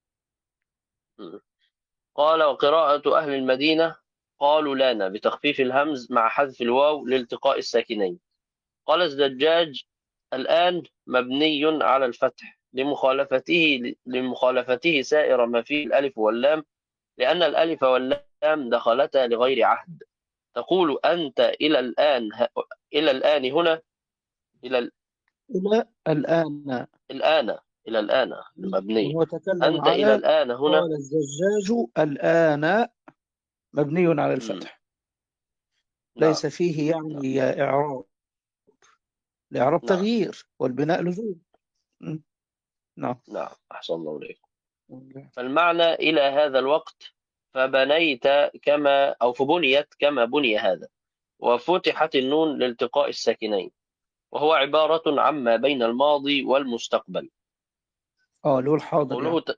قال وقراءة أهل المدينة قالوا لانا بتخفيف الهمز مع حذف الواو لالتقاء الساكنين. قال الزجاج الآن مبني على الفتح لمخالفته سائر ما فيه الألف واللام، لأن الألف واللام دخلتا لغير عهد. تقول أنت إلى الآن هنا إلى إلى الآن. الآن إلى الآن المبني. وهو تكلم أنت إلى على، الآن هنا. قال الزجاج الآن مبني على الفتح، نعم ليس فيه يعني إعراب. الإعراب نعم تغيير والبناء لزوم. نعم. نعم. أحسن الله إليكم. فالمعنى إلى هذا الوقت فبنيت فبنيت كما بني هذا، وفتحت النون لالتقاء الساكنين، وهو عبارة عما بين الماضي والمستقبل. اللي هو الحاضر قوله يعني.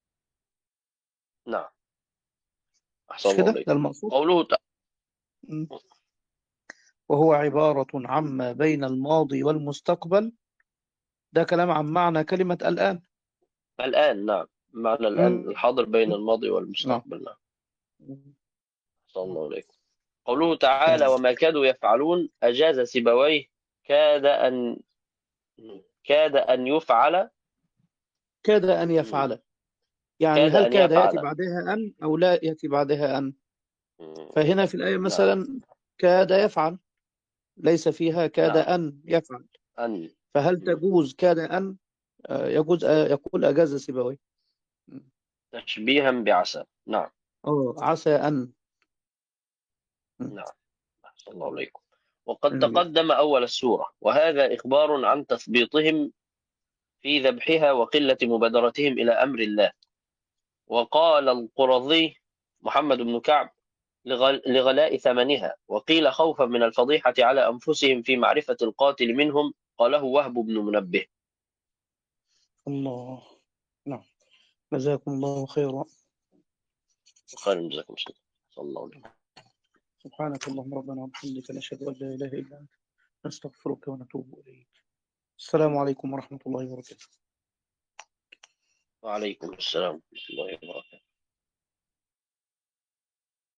نعم. أحسن مش الله كده ده إليكم. المقصود. قوله مم. وهو عبارة عما بين الماضي والمستقبل، ده كلام عن معنى كلمة الآن. الآن. نعم، معنى الآن الحاضر بين الماضي نعم. والمستقبل. نعم. أحسن الله إليكم. قوله تعالى وما كادوا يفعلون أجاز سيبويه كاد أن يفعل. كاد أن يفعل، يعني كاد هل أن كاد يأتي يفعل. بعدها أن أو لا يأتي بعدها أن؟ فهنا في الآية مثلا كاد يفعل، ليس فيها كاد نعم. أن يفعل. أن. فهل تجوز كاد أن؟ يجوز يقول أجاز سيبويه. تشبيها بعسى. نعم عسى أن. نعم. أحسن الله عليكم. وقد تقدم أول السورة، وهذا إخبار عن تثبيطهم في ذبحها وقلة مبادرتهم إلى أمر الله. وقال القرظي محمد بن كعب لغلاء ثمنها، وقيل خوفا من الفضيحة على أنفسهم في معرفة القاتل منهم، قاله وهب بن منبه. الله. نعم. جزاكم الله خيرا. خير جزاكم صلى الله عليه وسلم. سبحانك اللهم ربنا وبحمدك نشهد أن لا إله إلا أنت نستغفرك ونتوب إليك. السلام عليكم ورحمة الله وبركاته. وعليكم السلام ورحمة الله وبركاته.